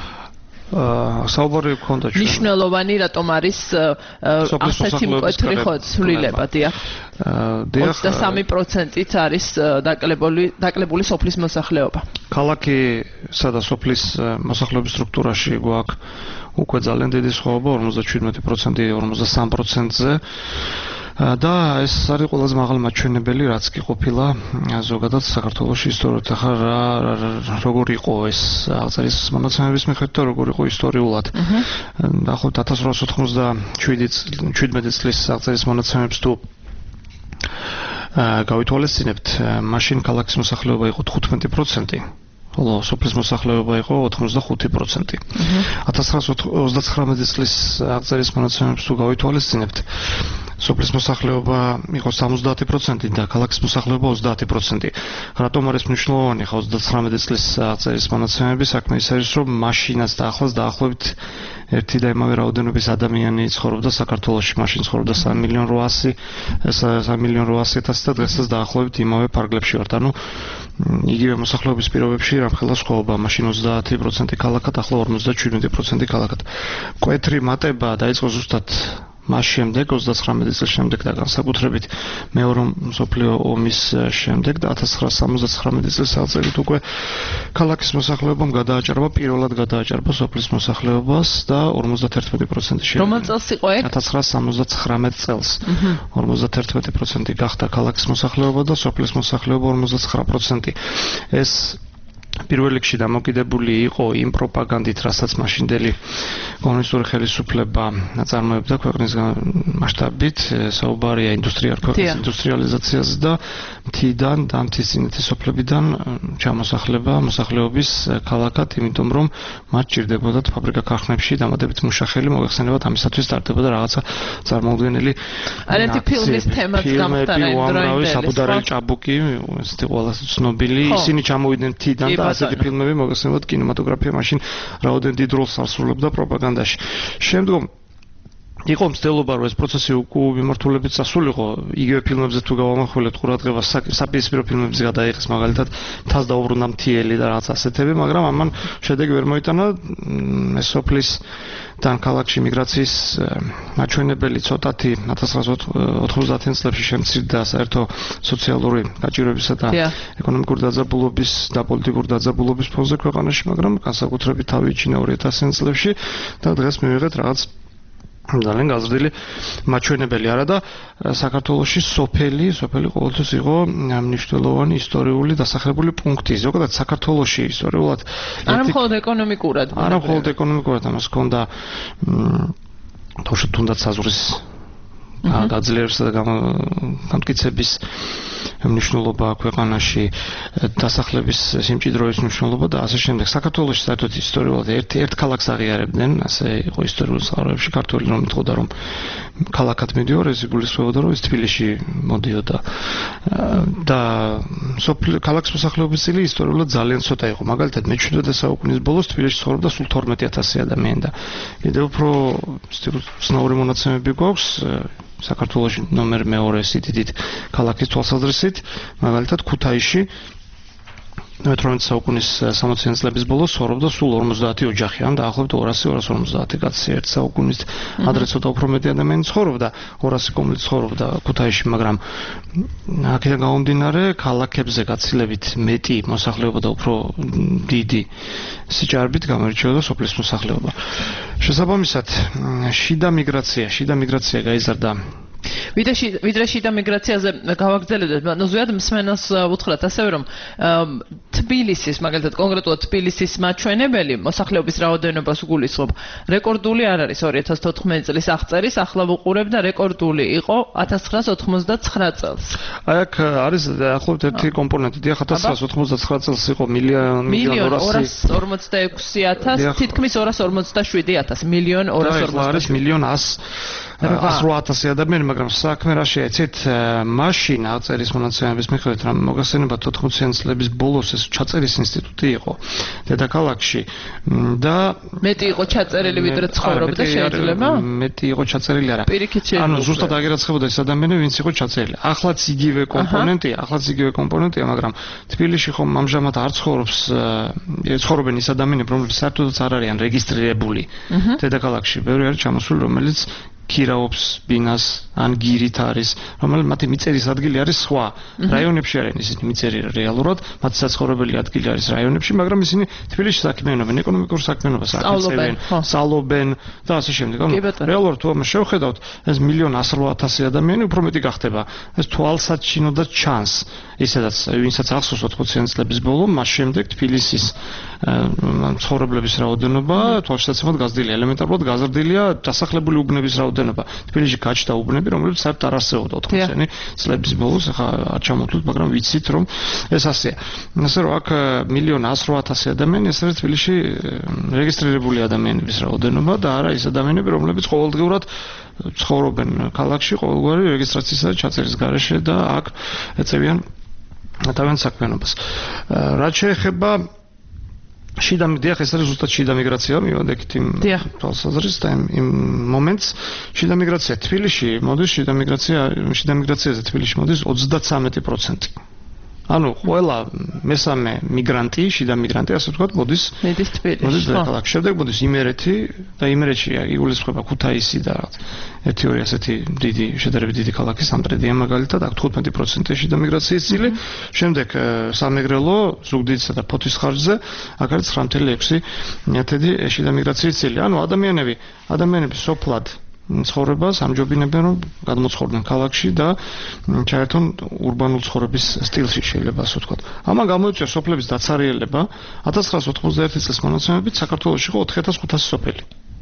საუბარი გქონდა ჩვენ. მნიშვნელოვანი რატომ არის ასეთი მკვეთრი ხო ცვლილება, დიახ. დიახ. ოცდასამი პროცენტით არის დაკლებული დაკლებული სოფლის მოსახლეობა. ქალაქისა და სოფლის მოსახლეობის სტრუქტურაში გვაქვს უკვე ძალიან დიდი სხვაობა ორმოცდაშვიდმეტი პროცენტი ორმოცდასამ პროცენტზე. და ეს არის ყველაზე მაღალი მაჩვენებელი, რაც კი ყოფილა ზოგადად საქართველოში ისტორიულად. ახლა რა როგორ იყო ეს აღწერის მონაცემების მიხედვით და როგორ იყო ისტორიულად. დაახლოებით ათას რვაასი ოცდაშვიდმეტი წლის აღწერის მონაცემებს თუ გავითვალისწინებთ, მაშინ ქალაქის მოსახლეობა იყო თხუთმეტი პროცენტი. ხოლო სოფლის მოსახლეობა იყო ოცდახუთი პროცენტი. ათას ცხრაას ოცდაცხრამეტი წლის აღწერის მონაცემებს თუ გავითვალისწინებთ, სოფლის მოსახლეობა იყო სამოცდაათი პროცენტი და ქალაქის მოსახლეობა ოცდაათი პროცენტი. რატომ არის მნიშვნელოვანი ხა ოცდაცხრამეტი წლის აღწერის მონაცემები? საქმე ის არის, რომ მაშინაც და ახლაც დაახლოებით ერთი და იმავე რაოდენობის ადამიანი ცხოვრობდა საქართველოში. მაშინ ცხოვრობდა სამი მილიონი რვაასი ათასი და დღესაც დაახლოებით იმავე ფარგლებში ვართ. ანუ იგივე მოსახლეობის პირობებში რამხელა სხვაობა. მაშინ ოცდაათი პროცენტი ქალაქად, ახლა ორმოცდაშვიდმეტი პროცენტი ქალაქად. მკვეთრი მატება დაიწყო ზუსტად მას შემდეგ ოცდაცხრამეტი წლის შემდეგ და განსაკუთრებით მეორე მსოფლიო ომის შემდეგ და ათას ცხრაასა სამოცდაცხრამეტი წლის აღწერით უკვე ქალაქის მოსახლეობამ გადააჭარბა, პირველად გადააჭარბა სოფლის მოსახლეობას და ორმოცდაერთმეტი პროცენტი შეიძლება. რომელ წელს იყო ეგ? ათას ცხრაასა სამოცდაცხრამეტი წელს. ორმოცდაერთმეტი პროცენტი გახდა ქალაქის მოსახლეობა და სოფლის მოსახლეობა ორმოცდაცხრა პროცენტი. ეს პირველ რიგში დამოკიდებული იყო იმ პროპაგანდით, რასაც მაშინდელი კომუნისტური ხელისუფლება წარმოებდა ქვეყნის მასშტაბით, საუბარია ინდუსტრიალ ქვეყნის ინდუსტრიალიზაციაზე და მთიდან და მთისწინეთის სოფლებიდან ჩამოსახლება მოსახლეობის ქალაქად, იმიტომ რომ მათ ჭირდებოდათ ფაბრიკა-ქარხნებში დამატებით მუშახელი მოიხსენებათ, ამისათვის ტარდებოდა რაღაცა წარმოუდგენელი არეთი ფილმის თემაც გამხდა იმ დროინდელი საბუდარელი ჭაბუკი, ესეთი ყველაზე ცნობილი, ისინი ჩამოვიდნენ მთიდან და ასეთი ფილმები მოგესმენთ, კინემატოგრაფია მაშინ რაოდენ დიდ როლს ასრულებდა პროპაგანდაში. შემდგომ იყო მცდელობა რომ ეს პროცესი უკუვიმართულებით წასულიყო, იგივე ფილმებზე თუ გავამახვილებთ ყურადღებას, საპირისპირო ფილმებზე გადაიღეს მაგალითად თავს დაუბრუნდა მთიელი და რაღაც ასეთები, მაგრამ ამან შედეგი ვერ მოიტანა. ეს სოფლის თან ქალაქში მიგრაციის მაჩვენებელი ცოტათი ათას ცხრაასი ოთხმოცდაათიან წლებში შემცირდა საერთო სოციალური გაჭირვებისა და ეკონომიკური დაძაბულობის და პოლიტიკური დაძაბულობის ფონზე ქვეყანაში, მაგრამ განსაკუთრებით თავი იჩინა ორი ათასიან წლებში და დღეს მივიღეთ რაღაც ძალიან გაზრდილი მაჩვენებელი. არა და საქართველოში სოფელი, სოფელი ყოველთვის იყო მნიშვნელოვანი ისტორიული დასახლებული პუნქტი. ზოგადად საქართველოში ისტორიულად არა მხოლოდ ეკონომიკურად. არა მხოლოდ ეკონომიკურად, ამას ჰქონდა თორშა თუნდაც საზღვრის გაძლიერებისა და გამტკიცების მნიშვნელობა ქვეყანაში, დასახლების სიმჭიდროვის მნიშვნელობა და ასე შემდეგ. საქართველოში საერთოდ ისტორიულად ერთ ერთ ქალაქს აღიარებდნენ, ასე იყო ისტორიულ წყაროებში ქართველი რომ ეთქოდა რომ ქალაქად მიდიოდა, ეს იგულისხმებოდა რომ ის თბილისში მოდიოდა. და ქალაქის მოსახლეობის წილი ისტორიულად ძალიან ცოტა იყო. მაგალითად მეჩვიდმეტე საუკუნის ბოლოს თბილისში ცხოვრობდა სულ თორმეტი ათასი ადამიანი და კიდევ უფრო ცნაური მონაცემები გვაქვს საქართველოში ნომერ მეორე სიდიდით ქალაქის თვალსაზრისით, მაგალითად ქუთაისში მეთორმეტე საუკუნის სამოციან წლების ბოლოს ცხოვრობდა სულ ორმოცდაათი ოჯახი, ან დაახლოებით ორასი ორას ორმოცდაათი კაცი ერთ საუკუნის ადრე ცოტა უფრო მეტი ადამიანი ცხოვრობდა, ორასი კომლით ცხოვრობდა ქუთაისში, მაგრამ აქედან გამომდინარე ქალაქებზე გაცილებით მეტი მოსახლეობა და უფრო დიდი სიჭარბით გამოირჩეოდა სოფლის მოსახლეობა. შესაბამისად, შიდა მიგრაცია, შიდა მიგრაცია გაიზარდა ვიდრე შიდა მიგრაციაზე გავაგრძელებდეთ, მაგრამ ზოგადად მსმენელს უთხრათ ასევე რომ თბილისის, მაგალითად კონკრეტულად თბილისის მაჩვენებელი მოსახლეობის რაოდენობას გულისხმობ. რეკორდული არ არის ორი ათას თოთხმეტი წლის აღწერის, ახლა ვუყურებ და რეკორდული იყო ათას ცხრაასი ოცდათხმეტ წელს. აი აქ არის ახლობთ ერთი კომპონენტი, ათას ცხრაასი ოცდათხმეტ წელს იყო მილიონ ორას ორმოცდაექვსი ათასი, თითქმის ორას ორმოცდაშვიდი ათასი, მილიონ ორას ორმოცდაშვიდი. მილიონ ასი რვა ათასი ადამიანი, მაგრამ საქმე რა შეეცით, მაშინ აღწერის მონაცემების მიხედვით რომ მოგახსენებათ ოთხმოციან წლების ბოლოს ეს ჩაწერის ინსტიტუტი იყო დედაქალაქში და მეტი იყო ჩაწერილი ვიდრე ცხოვრობდა შეიძლება? მეტი იყო ჩაწერილი არა. პირიქით შეიძლება. ანუ ზუსტად აგერაცხებოდა ეს ადამიანები, ვინც იყო ჩაწერილი. ახლაც იგივე კომპონენტია, ახლაც იგივე კომპონენტია, მაგრამ თბილისში ხომ ამჟამად არ ცხოვრობს, ცხოვრობენ ის ადამიანები, რომლებიც საერთოდაც არ არიან რეგისტრირებული დედაქალაქში. ბევრი არის ჩამოსული, რომელიც ქირაობს ბინას ან გირით არის, რომელიც მათი მიწერის ადგილი არის სხვა რაიონებში არიან ისინი მიწერი რეალურად, მათი საცხოვრებელი ადგილი არის რაიონებში, მაგრამ ისინი თბილისში საქმიანობენ, ეკონომიკურ საქმიანობას აკეთებენ, სწავლობენ და ასე შემდეგ. ანუ რეალურად თუ ამას შევხედავთ, ეს მილიონ ასი რვა ათასი ადამიანი უფრო მეტი გახდება. ეს თვალსაჩინო და ჩანს, ისედაც ვინცაც ახსოვს ოთხმოციან წლების ბოლო, მას შემდეგ თბილისის ცხოვრებლების რაოდენობა თვალსაჩინოდ გაზრდილია, ელემენტარულად გაზრდილია დასახლებული უბნების რაოდენობა. თბილისში გაჩნდა უბნები, რომლებიც საერთოდ არ არსებობდა ოთხმოციანი წლების ბოლოს, ახლა არ ჩამოთვლით, მაგრამ ვიცით რომ ეს ასეა. ასე რომ აქ მილიონ ასი რვა ათასი ადამიანი, ეს არის თბილისში რეგისტრირებული ადამიანების რაოდენობა და არა ის ადამიანები, რომლებიც ყოველდღიურად ცხოვრობენ ქალაქში ყოველგვარი რეგისტრაციისა და ჩაწერის გარეშე და აქ ეწევიან თავიანთ საქმიანობას. რაც შეეხება შიდა მიგრაცია, ეს არის ზუსტად შიდა მიგრაცია, მივადექით იმ თვალსაზრისით და იმ მომენტს. შიდა მიგრაცია თბილისში მოდის, შიდა მიგრაცია, შიდა მიგრაციაზე თბილისში მოდის ოცდაცამეტი პროცენტი. ანუ ყველა მესამე მიგრანტი, შიდა მიგრანტი, ასე ვთქვათ, მოდის მოდის თბილისში. მოდის ქალაქში. შემდეგ მოდის იმერეთი და იმერეთში იგულისხმება ქუთაისი და ერთი ორი ასეთი დიდი, შედარებით დიდი ქალაქი, სამტრედია მაგალითად, აქ თხუთმეტი პროცენტი შიდა მიგრაციის წილი. შემდეგ სამეგრელო, ზუგდიდსა და ფოთის ხარჯზე, აქ არის ცხრა კoma ექვსი შიდა მიგრაციის წილი. ანუ ადამიანები, ადამიანები სოფლად ცხოვრებას ამჯობინებენ რომ გადმოცხოვრდნენ ქალაქში და ჩაერთონ ურბანულ ცხოვრების სტილში შეიძლება ასე ვთქვათ. ამან გამოიწვია სოფლების დაცარიელება. ათას ცხრაასი ოცდაერთი წლის მონაცემებით საქართველოში იყო ოთხი ათას ხუთასი სოფელი.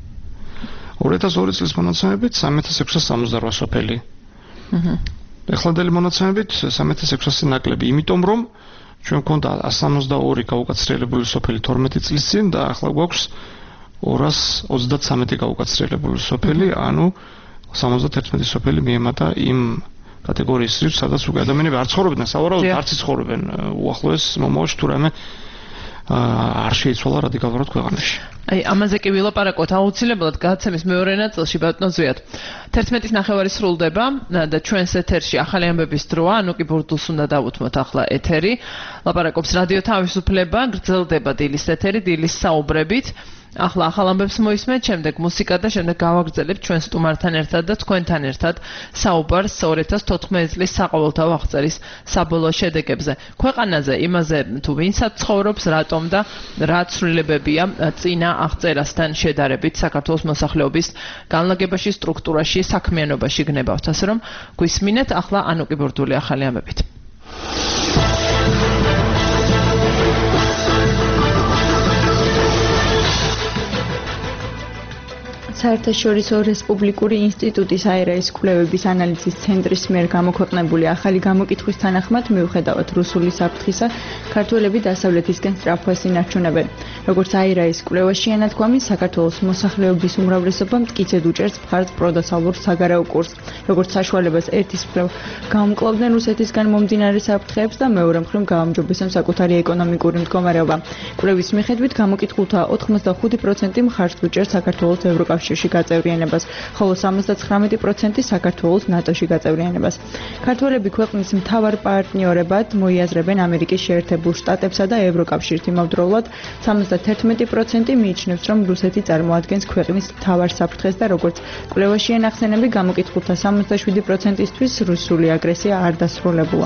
ორი ათას ორი წლის მონაცემებით სამი ათას ექვსას სამოცდა რვა სოფელი. აჰა. ახლანდელი მონაცემებით სამი ათას ექვსასი ნაკლები, იმიტომ რომ ჩვენ გვქონდა ასი სამოცდაორი გაუკაცრიელებული სოფელი თორმეტი წლის წინ და ახლა გვაქვს ორას ოცდაცამეტი გაუკაცრიელებული სოფელი, ანუ სამოცდათერთმეტი სოფელი მიემატა იმ კატეგორიის რიცხვს, სადაც უკვე ადამიანები არ ცხოვრობდნენ, სავარაუდოდ არც იცხოვრობენ უახლოეს მომავალში თუ რამე არ შეიცვალა რადიკალურად ქვეყანაში. აი, ამაზე კი ვილაპარაკოთ აუცილებლად გადაცემის მეორე ნაწილში, ბატონო ზვიად. თერთმეტის ნახევარი სრულდება და ჩვენს ეთერში ახალი ამბების დროა, ანუკი ბურდულს უნდა დავუთმოთ ახლა ეთერი. ლაპარაკობს რადიო თავისუფლება, გრძელდება დილის ეთერი, დილის საუბრებით. ახლა ახალ ამბებს მოისმენთ, შემდეგ მუსიკა და შემდეგ გავაგრძელებთ ჩვენ სტუმართან ერთად და თქვენთან ერთად საუბარს ორი ათას თოთხმეტი წლის საყოველთაო აღწერის საბოლოო შედეგებზე. ქვეყანაზე იმაზე თუ ვინცაც ცხოვრობს, რატომ და რა ცვლილებებია წინა აღწერასთან შედარებით საქართველოს მოსახლეობის განლაგებაში, სტრუქტურაში, საქმიანობაში გნებავთ, ასე რომ გვისმინეთ ახლა ანუკი ბურდული ახალი ამბებით. საერთაშორისო რესპუბლიკური ინსტიტუტის აერაის კვლევების ანალიზის ცენტრის მიერ გამოქვეყნებული ახალი გამოკითხვის თანახმად, მიუხედავად რუსული საფრთხისა, ქართველები დასავლეთისკენ სწრაფვას ინარჩუნებენ. როგორც აერაის კვლევაში ანათქვამის, საქართველოს მოსახლეობის უმრავლესობა მტკიცედ უჭერს მხარს პროდასავლურ საგარეო კურსს. როგორც საშუალებას ერთის მხრივ გაუმკლავდნენ რუსეთისგან მომდინარე საფრთხეებს და მეორე მხრივ გაამჯობესებენ საკუთარი ეკონომიკური მდგომარეობა. კვლევის მიხედვით გამოკითხულთა ოთხმოცდახუთი პროცენტი მხარს უჭერს საქართველოს ევროკავშირში გაწევრიანებას, ხოლო სამოცდათხრამეტი პროცენტი საქართველოს ნატოში გაწევრიანებას. ქართველები ქვეყნის მთავარ პარტნიორებად მოიაზრებენ ამერიკის შეერთებულ შტატებსა და ევროკავშირს იმავდროულად სამოცდათერთმეტი პროცენტი მიიჩნევს, რომ რუსეთი წარმოადგენს ქვეყნის მთავარ საფრთხეს და როგორც კვლევაში ენახსენები, გამოკითხულთა სამოცდაშვიდი პროცენტისთვის რუსული აგრესია არ დასრულებულა.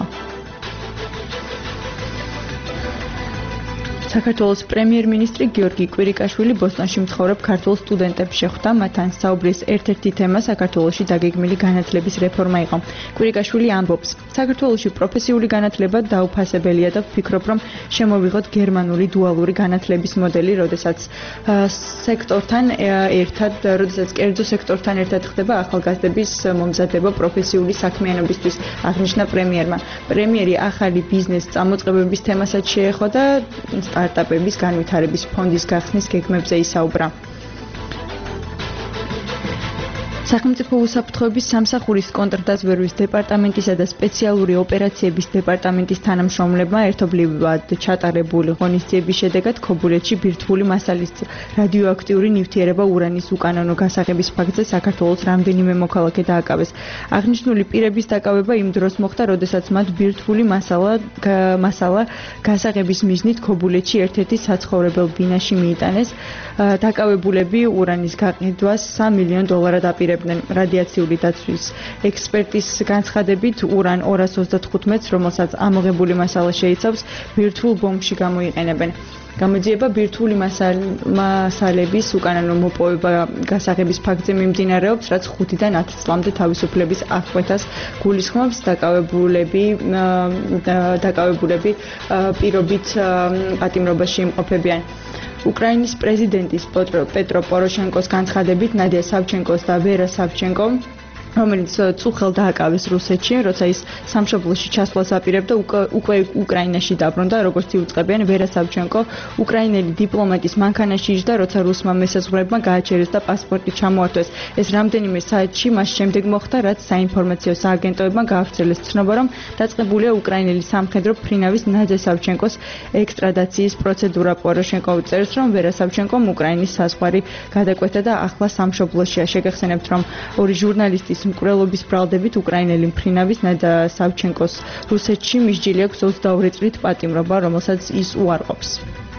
საქართველოს პრემიერ-მინისტრი გიორგი კვირიკაშვილი ბოსტონში მცხოვრებ ქართულ სტუდენტებს შეხვდა, მათთან საუბრის ერთ-ერთი თემა საქართველოში დაგეგმილი განათლების რეფორმა იყო. კვირიკაშვილი ამბობს, საქართველოში პროფესიული განათლება დაუფასებელია და ვფიქრობ, რომ შემოვიღოთ გერმანული დუალური განათლების მოდელი, როდესაც სექტორთან ერთად, როდესაც კერძო სექტორთან ერთად ხდება ახალგაზრდების მომზადება პროფესიული საქმიანობისთვის, აღნიშნა პრემიერმა. პრემიერი ახალი ბიზნეს წამოწყებების თემასაც შეეხო და სტარტაპების განვითარების ფონდის გახსნის გეგმებზე ისაუბრა. სახელმწიფო უსაფრთხოების სამსახურის კონტრდაზვერვის დეპარტამენტისა და სპეციალური ოპერაციების დეპარტამენტის თანამშრომლებმა ერთობლივად ჩატარებული ღონისძიების შედეგად ქობულეთში ბირთვული მასალის რადიოაქტიური ნივთიერება ურანის უკანონო გასაღების ფაქტზე საქართველოს რამდენიმე მოქალაქე დააკავეს. აღნიშნული პირების დაკავება იმ დროს მოხდა, როდესაც მათ ბირთვული მასალა მასალა გასაღების მიზნით ქობულეთში ერთ-ერთი საცხოვრებელ ბინაში მიიტანეს. დაკავებულები ურანის გაყიდვას სამ მილიონ დოლარად აპირებდნენ. რადიაციული დაცვის ექსპერტის განცხადებით, ურან ორას ოცდათხუთმეტს, რომელსაც ამოღებული მასალა შეიცავს, ბირთვულ ბომბში გამოიყენებენ. გამოძიება ბირთვული მასალების უკანონო მოპოვება გასაღების ფაქტზე მიმდინარეობს, რაც ხუთიდან ათი წლამდე თავისუფლების აღკვეთას გულისხმობს. დაკავებულები დაკავებულები პირობით პატიმრობაში იმყოფებიან. უკრაინის პრეზიდენტის პეტრო პოროშენკოს განცხადებით, ნადია სავჩენკოს და ვერა სავჩენკო, რომელიც წუხელ დააკავეს რუსეთში, როცა ის სამშობლოში ჩასვლას აპირებდა, უკვე უკრაინაში დაბრუნდა, როგორც იუწყებიან. ვერა სავჩენკო უკრაინელი დიპლომატის მანქანაში იჯდა, როცა რუსმა მესაზღვრეებმა გააჩერეს და პასპორტი ჩამოართვეს. ეს რამდენიმე საათში მას შემდეგ მოხდა, რაც საინფორმაციო სააგენტოებმა გაავრცელეს ცნობა, რომ დაწყებულია უკრაინელი სამხედრო ფრინავის ნადია სავჩენკოს ექსტრადაციის პროცედურა. პოროშენკო წერს, რომ ვერა სავჩენკომ უკრაინის საზღვარი გადაკვეთა და ახლა სამშობლოშია. შეგახსენებთ, რომ ორი ჟურნალისტის მკვლელობის ბრალდებით უკრაინელი მფრინავის ნადია სავჩენკოს რუსეთში მისჯილი აქვს ოცდაორი წლით პატიმრობა, რომელსაც ის უარყოფს.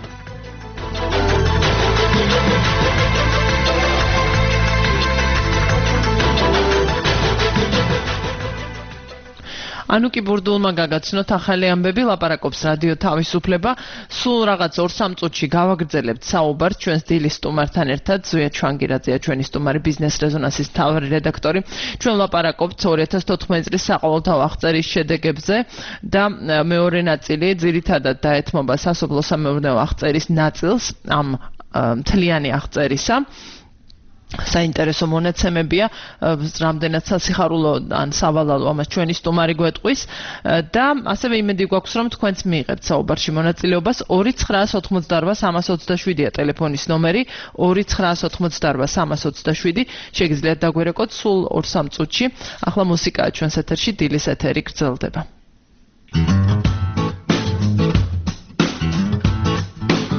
ანუკი ბურდულმა გაგაცნოთ ახალი ამბები, ლაპარაკობს რადიო თავისუფლება. სულ რაღაც ორ-სამ წუთში გავაგრძელებთ საუბარს ჩვენს დილის სტუმართან ერთად. ზვია ჩვანგირაძეა ჩვენი სტუმარი, ბიზნეს რეზონანსის მთავარი რედაქტორი. ჩვენ ლაპარაკობთ ორი ათას თოთხმეტი წლის საყოველთაო აღწერის შედეგებზე და მეორე ნაწილი ძირითადად დაეთმობა სასოფლო-სამეურნეო აღწერის ნაწილს ამ მთლიანი აღწერისა. საინტერესო მონაცემებია, რამდენად სასიხარულო ან სავალალო ამას ჩვენი სტუმარი გვეტყვის და ასევე იმედი გვაქვს, რომ თქვენც მიიღებთ საუბარში მონაწილეობას. ორი ცხრაას ოცდაოთხმოცდაარბა სამას ოცდაშვიდია ტელეფონის ნომერი, ორი ცხრაას ოცდაოთხმოცდაარბა სამას ოცდაშვიდი. შეგიძლიათ დაგვერეკოთ სულ ორ-სამ წუთში. ახლა მუსიკაა ჩვენს ეთერში, დილის ეთერი გრძელდება.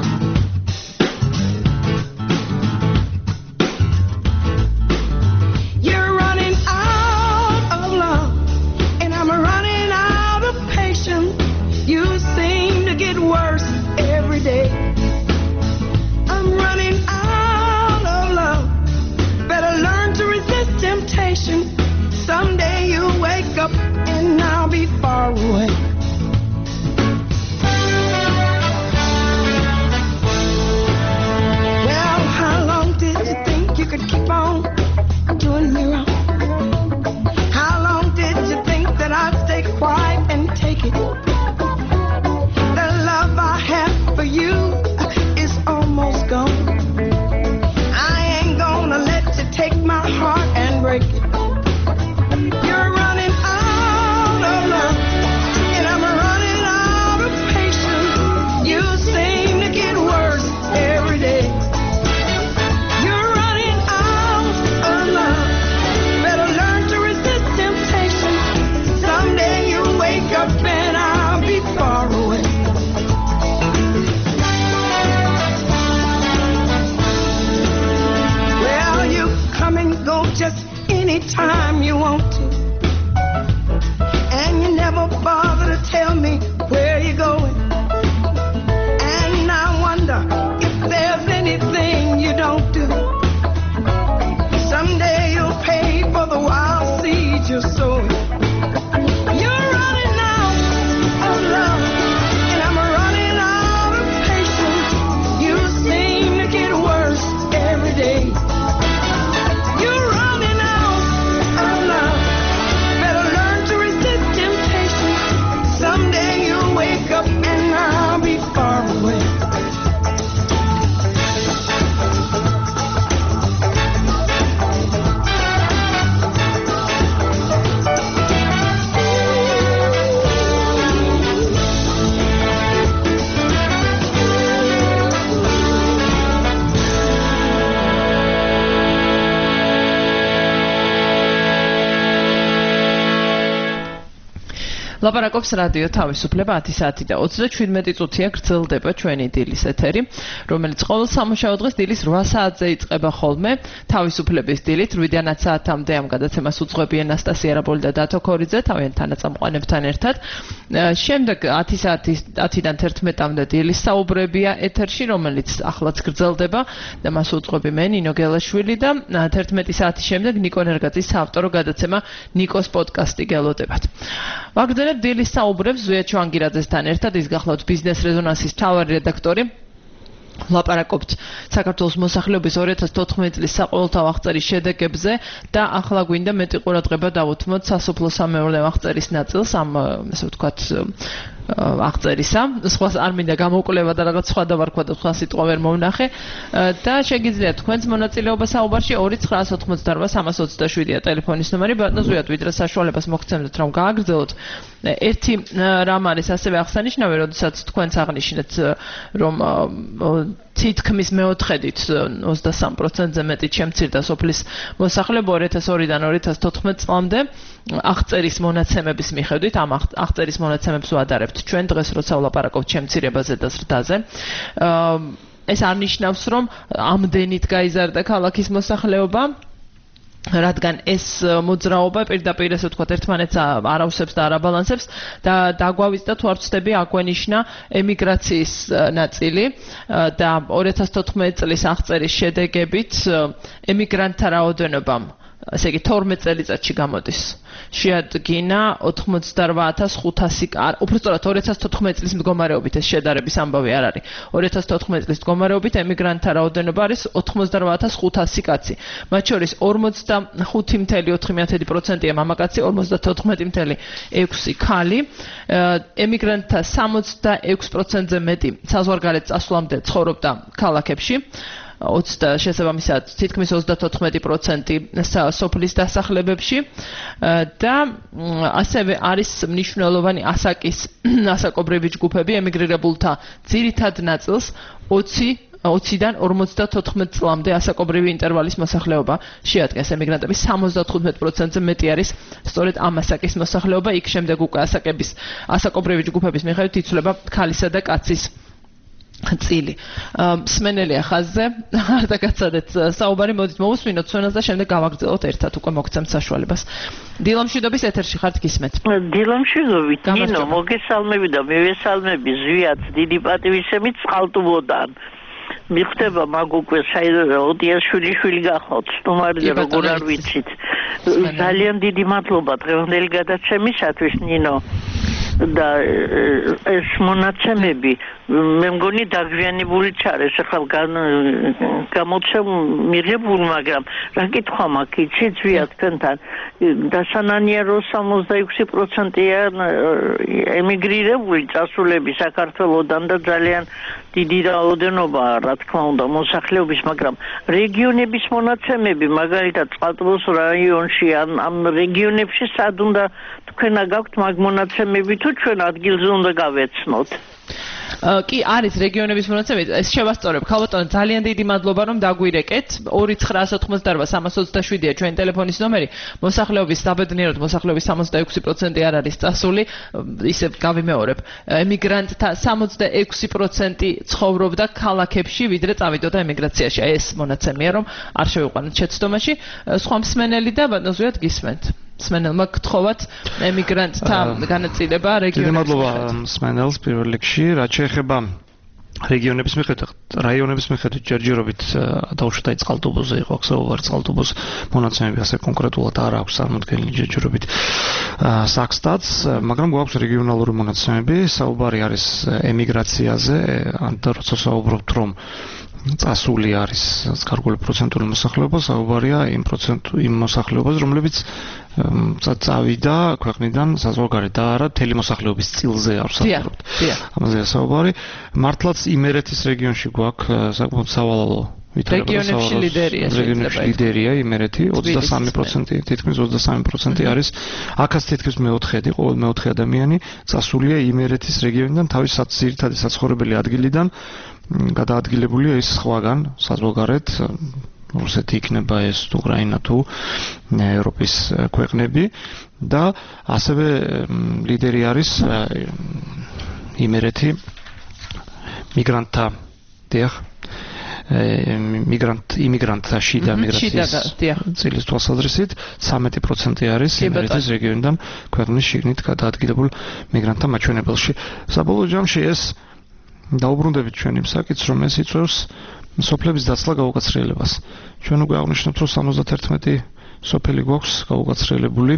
just any time you want to. And you never bother to tell me where you're going. And I wonder if there's anything you don't do. Someday you'll pay for the wild seeds you're sowing. You're running out of love, and I'm running out of patience. You seem to get worse every day. You're running out of love. Better learn to resist temptation. Someday you'll wake up and I'll be far away. ლაპარაკობს რადიო თავისუფლება ათი საათი და ოცდაშვიდმეტი წუთია გრძელდება ჩვენი დილის ეთერი, რომელიც ყოველ სამუშაო დღეს დილის რვა საათზე იწყება ხოლმე თავისუფლების დილით. რვიდანაც საათამდე ამ გადაცემას უძღვებიან ანასტასია რაბოლი და დათო ქორიძე თავიანთ თანაწამყვანებთან ერთად. შემდეგ ათი საათიდან თერთმეტამდე დილის საუბრებია ეთერში, რომელიც ახლაც გრძელდება და მას უძღვები მე ნინო გელაშვილი და თერთმეტი საათის შემდეგ ნიკო ნერგაძის საავტორო გადაცემა ნიკოს პოდკასტი გელოდებათ. ვაგრძელებთ დილის საუბრებს ზვია ჩვანგირაძესთან ერთად, ის გახლავთ ბიზნეს რეზონანსის მთავარი რედაქტორი. ლაპარაკობთ საქართველოს მოსახლეობის ორი ათას თოთხმეტი წლის საყოველთაო აღწერის შედეგებზე და ახლა გვინდა მეტი ყურადღება დავუთმოთ სასოფლო-სამეურნეო აღწერის ნაწილს, ამ ესე ვთქვათ აღწერისა. სხვას არ მინდა გამოკვლევა და რაღაც სხვა დავარქვა და სხვა სიტყვა ვერ მომნახე და შეგიძლიათ თქვენს მონაწილეობა საუბარში ორი ცხრაას ოცდაოთხმოცდარვა სამას ოცდაშვიდია ტელეფონის ნომერი. ბატონო ზვიად, ვიდრე საშუალებას მოგცემთ რომ გააგრძელოთ. ერთი რამ არის ასევე აღსანიშნავი, როდესაც თქვენს აღნიშნეთ რომ თითქმის მეოთხედით ოცდასამ პროცენტზე მეტი შემცირდა სოფლის მოსახლეობა ორი ათას ორიდან ორი ათას თოთხმეტ წლამდე აღწერის მონაცემების მიხედვით. ამ აღწერის მონაცემებს ვადარებთ ჩვენ დღეს, როცა ვლაპარაკობთ შემცირებაზე და ზრდაზე. ეს არ ნიშნავს რომ ამდენით გაიზარდა ქალაქის მოსახლეობა, რადგან ეს მოძრაობა პირდაპირ ესე ვთქვათ ერთმანეთს არავსებს და არაბალანსებს და დაგვავიწყდა თუ არ ვცდები აგვენიშნა ემიგრაციის ნაწილი და ორი ათას თოთხმეტი წლის აღწერის შედეგებით ემიგრანტთა რაოდენობამ ესე იგი თორმეტ წელიწადში გამოდის შეადგინა ოთხმოცდარვა ათას ხუთასი, უბრალოდ ორი ათას თოთხმეტი წლის მდგომარეობით, ეს შედარების ამბავი არ არის. ორი ათას თოთხმეტი წლის მდგომარეობით ემიგრანტთა რაოდენობა არის ოთხმოცდარვა ათას ხუთასი კაცი. მათ შორის ორმოცდახუთი ფاصლე ოთხი პროცენტია მამაკაცი, ორმოცდათოთხმეტი ფاصლე ექვსი ქალი. ემიგრანტთა სამოცდაექვსი პროცენტზე მეტი საზღვარგარეთ წასვლამდე ცხოვრობდა ქალაქებში. ოცდა შესაბამისად თითქმის ოცდათოთხმეტი პროცენტი სოფლის დასახლებებში და ასევე არის მნიშვნელოვანი ასაკის ასაკობრივი ჯგუფები ემიგრირებულთა ძირითად ნაწილს ოციდან ორმოცდათოთხმეტ წლამდე ასაკობრივი ინტერვალის მოსახლეობა შეადგენს. ემიგრანტების სამოცდათხუთმეტ პროცენტზე მეტი არის სწორედ ამ ასაკის მოსახლეობა, იქ შემდეგ უკვე ასაკების ასაკობრივი ჯგუფების მიხედვით იცვლება ქალისა და კაცის წილი. მსმენელია ხაზზე, არ დაგაცადეთ საუბარი, მოდით მოვუსმინოთ ჩვენას და შემდეგ გავაგრძელოთ ერთად, უკვე მოგცემთ საშუალებას. დილამშვიდობის ეთერში ხართ, გისმენთ. დილამშვიდობით, ნინო, მოგესალმები და მივესალმები ზვიად, დიდი პატივისცემით წყალტუბოდან. მიხვდება მაგ უკვე ოდიაშვილი შვილი გახავთ, სტუმარზე როგორ არ ვიცით. ძალიან დიდი მადლობა დღევანდელი გადაცემისათვის, ნინო. და ეს მონაცემები მე მგონი დაგვიანებულიც არის, ახლა გამოცემ მიღებულ, მაგრამ რა კითხვა მაქვს, იცით ზვია თქვენთან, დასანანია რომ სამოცდაექვსი პროცენტია ემიგრირებული წასულები საქართველოდან და ძალიან დიდი რაოდენობაა, რა თქმა უნდა, მოსახლეობის, მაგრამ რეგიონების მონაცემები, მაგალითად წყალტუბოს რაიონში ან ამ რეგიონებში სად უნდა თქვენა გაქვთ მაგ მონაცემები თუ ჩვენ ადგილზე უნდა გავეცნოთ? კი არის რეგიონების მონაცემები, ეს შევასწორებ. ქალბატონო, ძალიან დიდი მადლობა რომ დაგვირეკეთ. ორი ცხრაას ოცდაოთხმოცდაოთხ სამას ოცდაშვიდია ჩვენი ტელეფონის ნომერი. მოსახლეობის საბედნიეროდ მოსახლეობის სამოცდაექვსი პროცენტი არ არის წასული, ისე გავიმეორებ. ემიგრანტთა სამოცდაექვსი პროცენტი ცხოვრობდა ქალაქებში, ვიდრე წავიდოდა ემიგრაციაში. ეს მონაცემია, რომ არ შევიყვანოთ შეცდომაში. სხვა მსმენელი და ბატონ ზვიად გისმენთ. მსმენელმა გთხოვათ ემიგრანტთა განაწილება რეგიონებში. დიდი მადლობა მსმენელს პირველ რიგში, რაც შეეხება რეგიონების მიხედვით, რაიონების მიხედვით ჯერჯერობით დაუშვათ აი წყალტუბოზე იყო საუბარი წყალტუბოს მონაცემები ასე კონკრეტულად არ აქვს წარმოდგენილი ჯერჯერობით საქსტატს, მაგრამ გვაქვს რეგიონალური მონაცემები, საუბარი არის ემიგრაციაზე, ან და როცა საუბრობთ რომ წასული არის გარკვეული პროცენტული მოსახლეობა, საუბარია იმ პროცენტ იმ მოსახლეობას, რომლებიც წავიდა ქვეყნიდან საზღვარგარეთ და არა მთელი მოსახლეობის წილზე არ საუბრობთ. ამაზეა საუბარი. მართლაც იმერეთის რეგიონში გვაქვს საკმაოდ სავალალო რეგიონებში ლიდერია რეგიონებში ლიდერია იმერეთი ოცდასამი პროცენტი თითქმის ოცდასამი პროცენტი არის აქაც თითქმის მეოთხედი ყოველ მეოთხე ადამიანი წასულია იმერეთის რეგიონიდან თავის ძირითადი საცხოვრებელი ადგილიდან გადაადგილებულია ის სხვაგან საზღვარგარეთ რუსეთი იქნება ეს უკრაინა თუ ევროპის ქვეყნები და ასევე ლიდერი არის იმერეთი მიგრანტთა დიახ მიგრანტ იმიგრანტთა შიდა მიგრაციის წილის თვალსაზრისით ცამეტი პროცენტი არის იმერეთის რეგიონიდან ქვეყნის შიგნით გადაადგილებულ მიგრანტთა მაჩვენებელში. საბოლოო ჯამში ეს დაუბრუნდებით ჩვენ იმ საკითხს, რომ ეს იწვევს სოფლების დაცლა გაუკაცრიელებას. ჩვენ უკვე აღნიშნეთ, რომ სამოცდაერთმეტი სოფელი გვაქვს გაუკაცრიელებული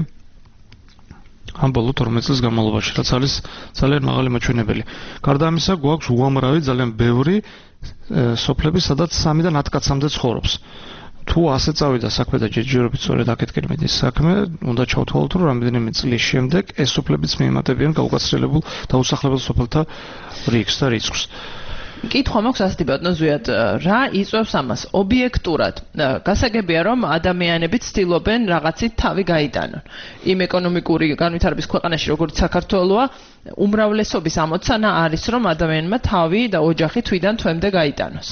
ამ ბოლო თორმეტ წლის განმავლობაში, რაც არის ძალიან მაღალი მაჩვენებელი. გარდა ამისა, გვაქვს უამრავი ძალიან ბევრი სოფლები, სადაც სამიდან ათ კაცამდე ცხოვრობს. თუ ასე წავიდა საქმე და ჯერჯერობით სწორედ აქეთკენ მიდის საქმე, უნდა ჩავთვალოთ, რომ რამდენიმე წლის შემდეგ ეს სოფლებიც მიემატებიან გაუკაცრიელებულ დაუსახლებელ სოფელთა რიგს და რიცხვს. კითხვა მაქვს ასეთი ბატონ ზვიად, რა იწვევს ამას? ობიექტურად გასაგებია, რომ ადამიანები ცდილობენ რაღაცით თავი გაიტანონ. იმ ეკონომიკური განვითარების ქვეყანაში, როგორც საქართველოა, უმრავლესობის ამოცანა არის, რომ ადამიანმა თავი და ოჯახი თვიდან თვემდე გაიტანოს.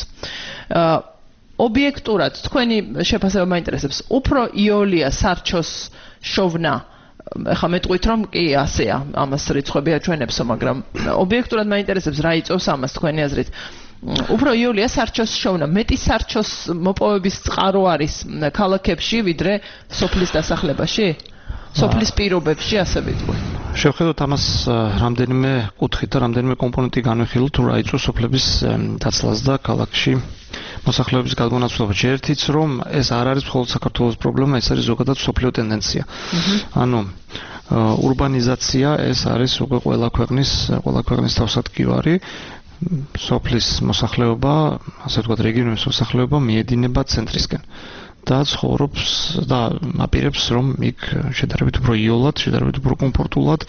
ობიექტურად თქვენი შეფასება მაინტერესებს. უფრო იოლია სარჩოს შოვნა ეხლა მეტყვით რომ კი ასეა ამას რიცხვები აჩვენებსო, მაგრამ ობიექტურად მაინტერესებს რა იწევს ამას თქვენი აზრით. უფრო იოლია სარჩოს შოვნა, მეტი სარჩოს მოპოვების წყარო არის ქალაქებში ვიდრე სოფლის დასახლებაში? სოფლის პირობებში ასე ვიტყვი. შევხედოთ ამას რამდენიმე კუთხით და რამდენიმე კომპონენტი განვიხილოთ, თუ რა იწვევს სოფლების დაცლას და ქალაქში მოსახლეობის გადმონაცვლებას. ერთიც რომ ეს არ არის მხოლოდ საქართველოს პრობლემა, ეს არის ზოგადად სოფლიო ტენდენცია. ანუ ურბანიზაცია ეს არის უკვე ყველა ქვეყნის ყველა ქვეყნის თავსატკივარი. სოფლის მოსახლეობა, ასე ვთქვათ, რეგიონის მოსახლეობა მიედინება ცენტრისკენ და ცხოვრობს და აპირებს რომ იქ შედარებით უფრო იოლად, შედარებით უფრო კომფორტულად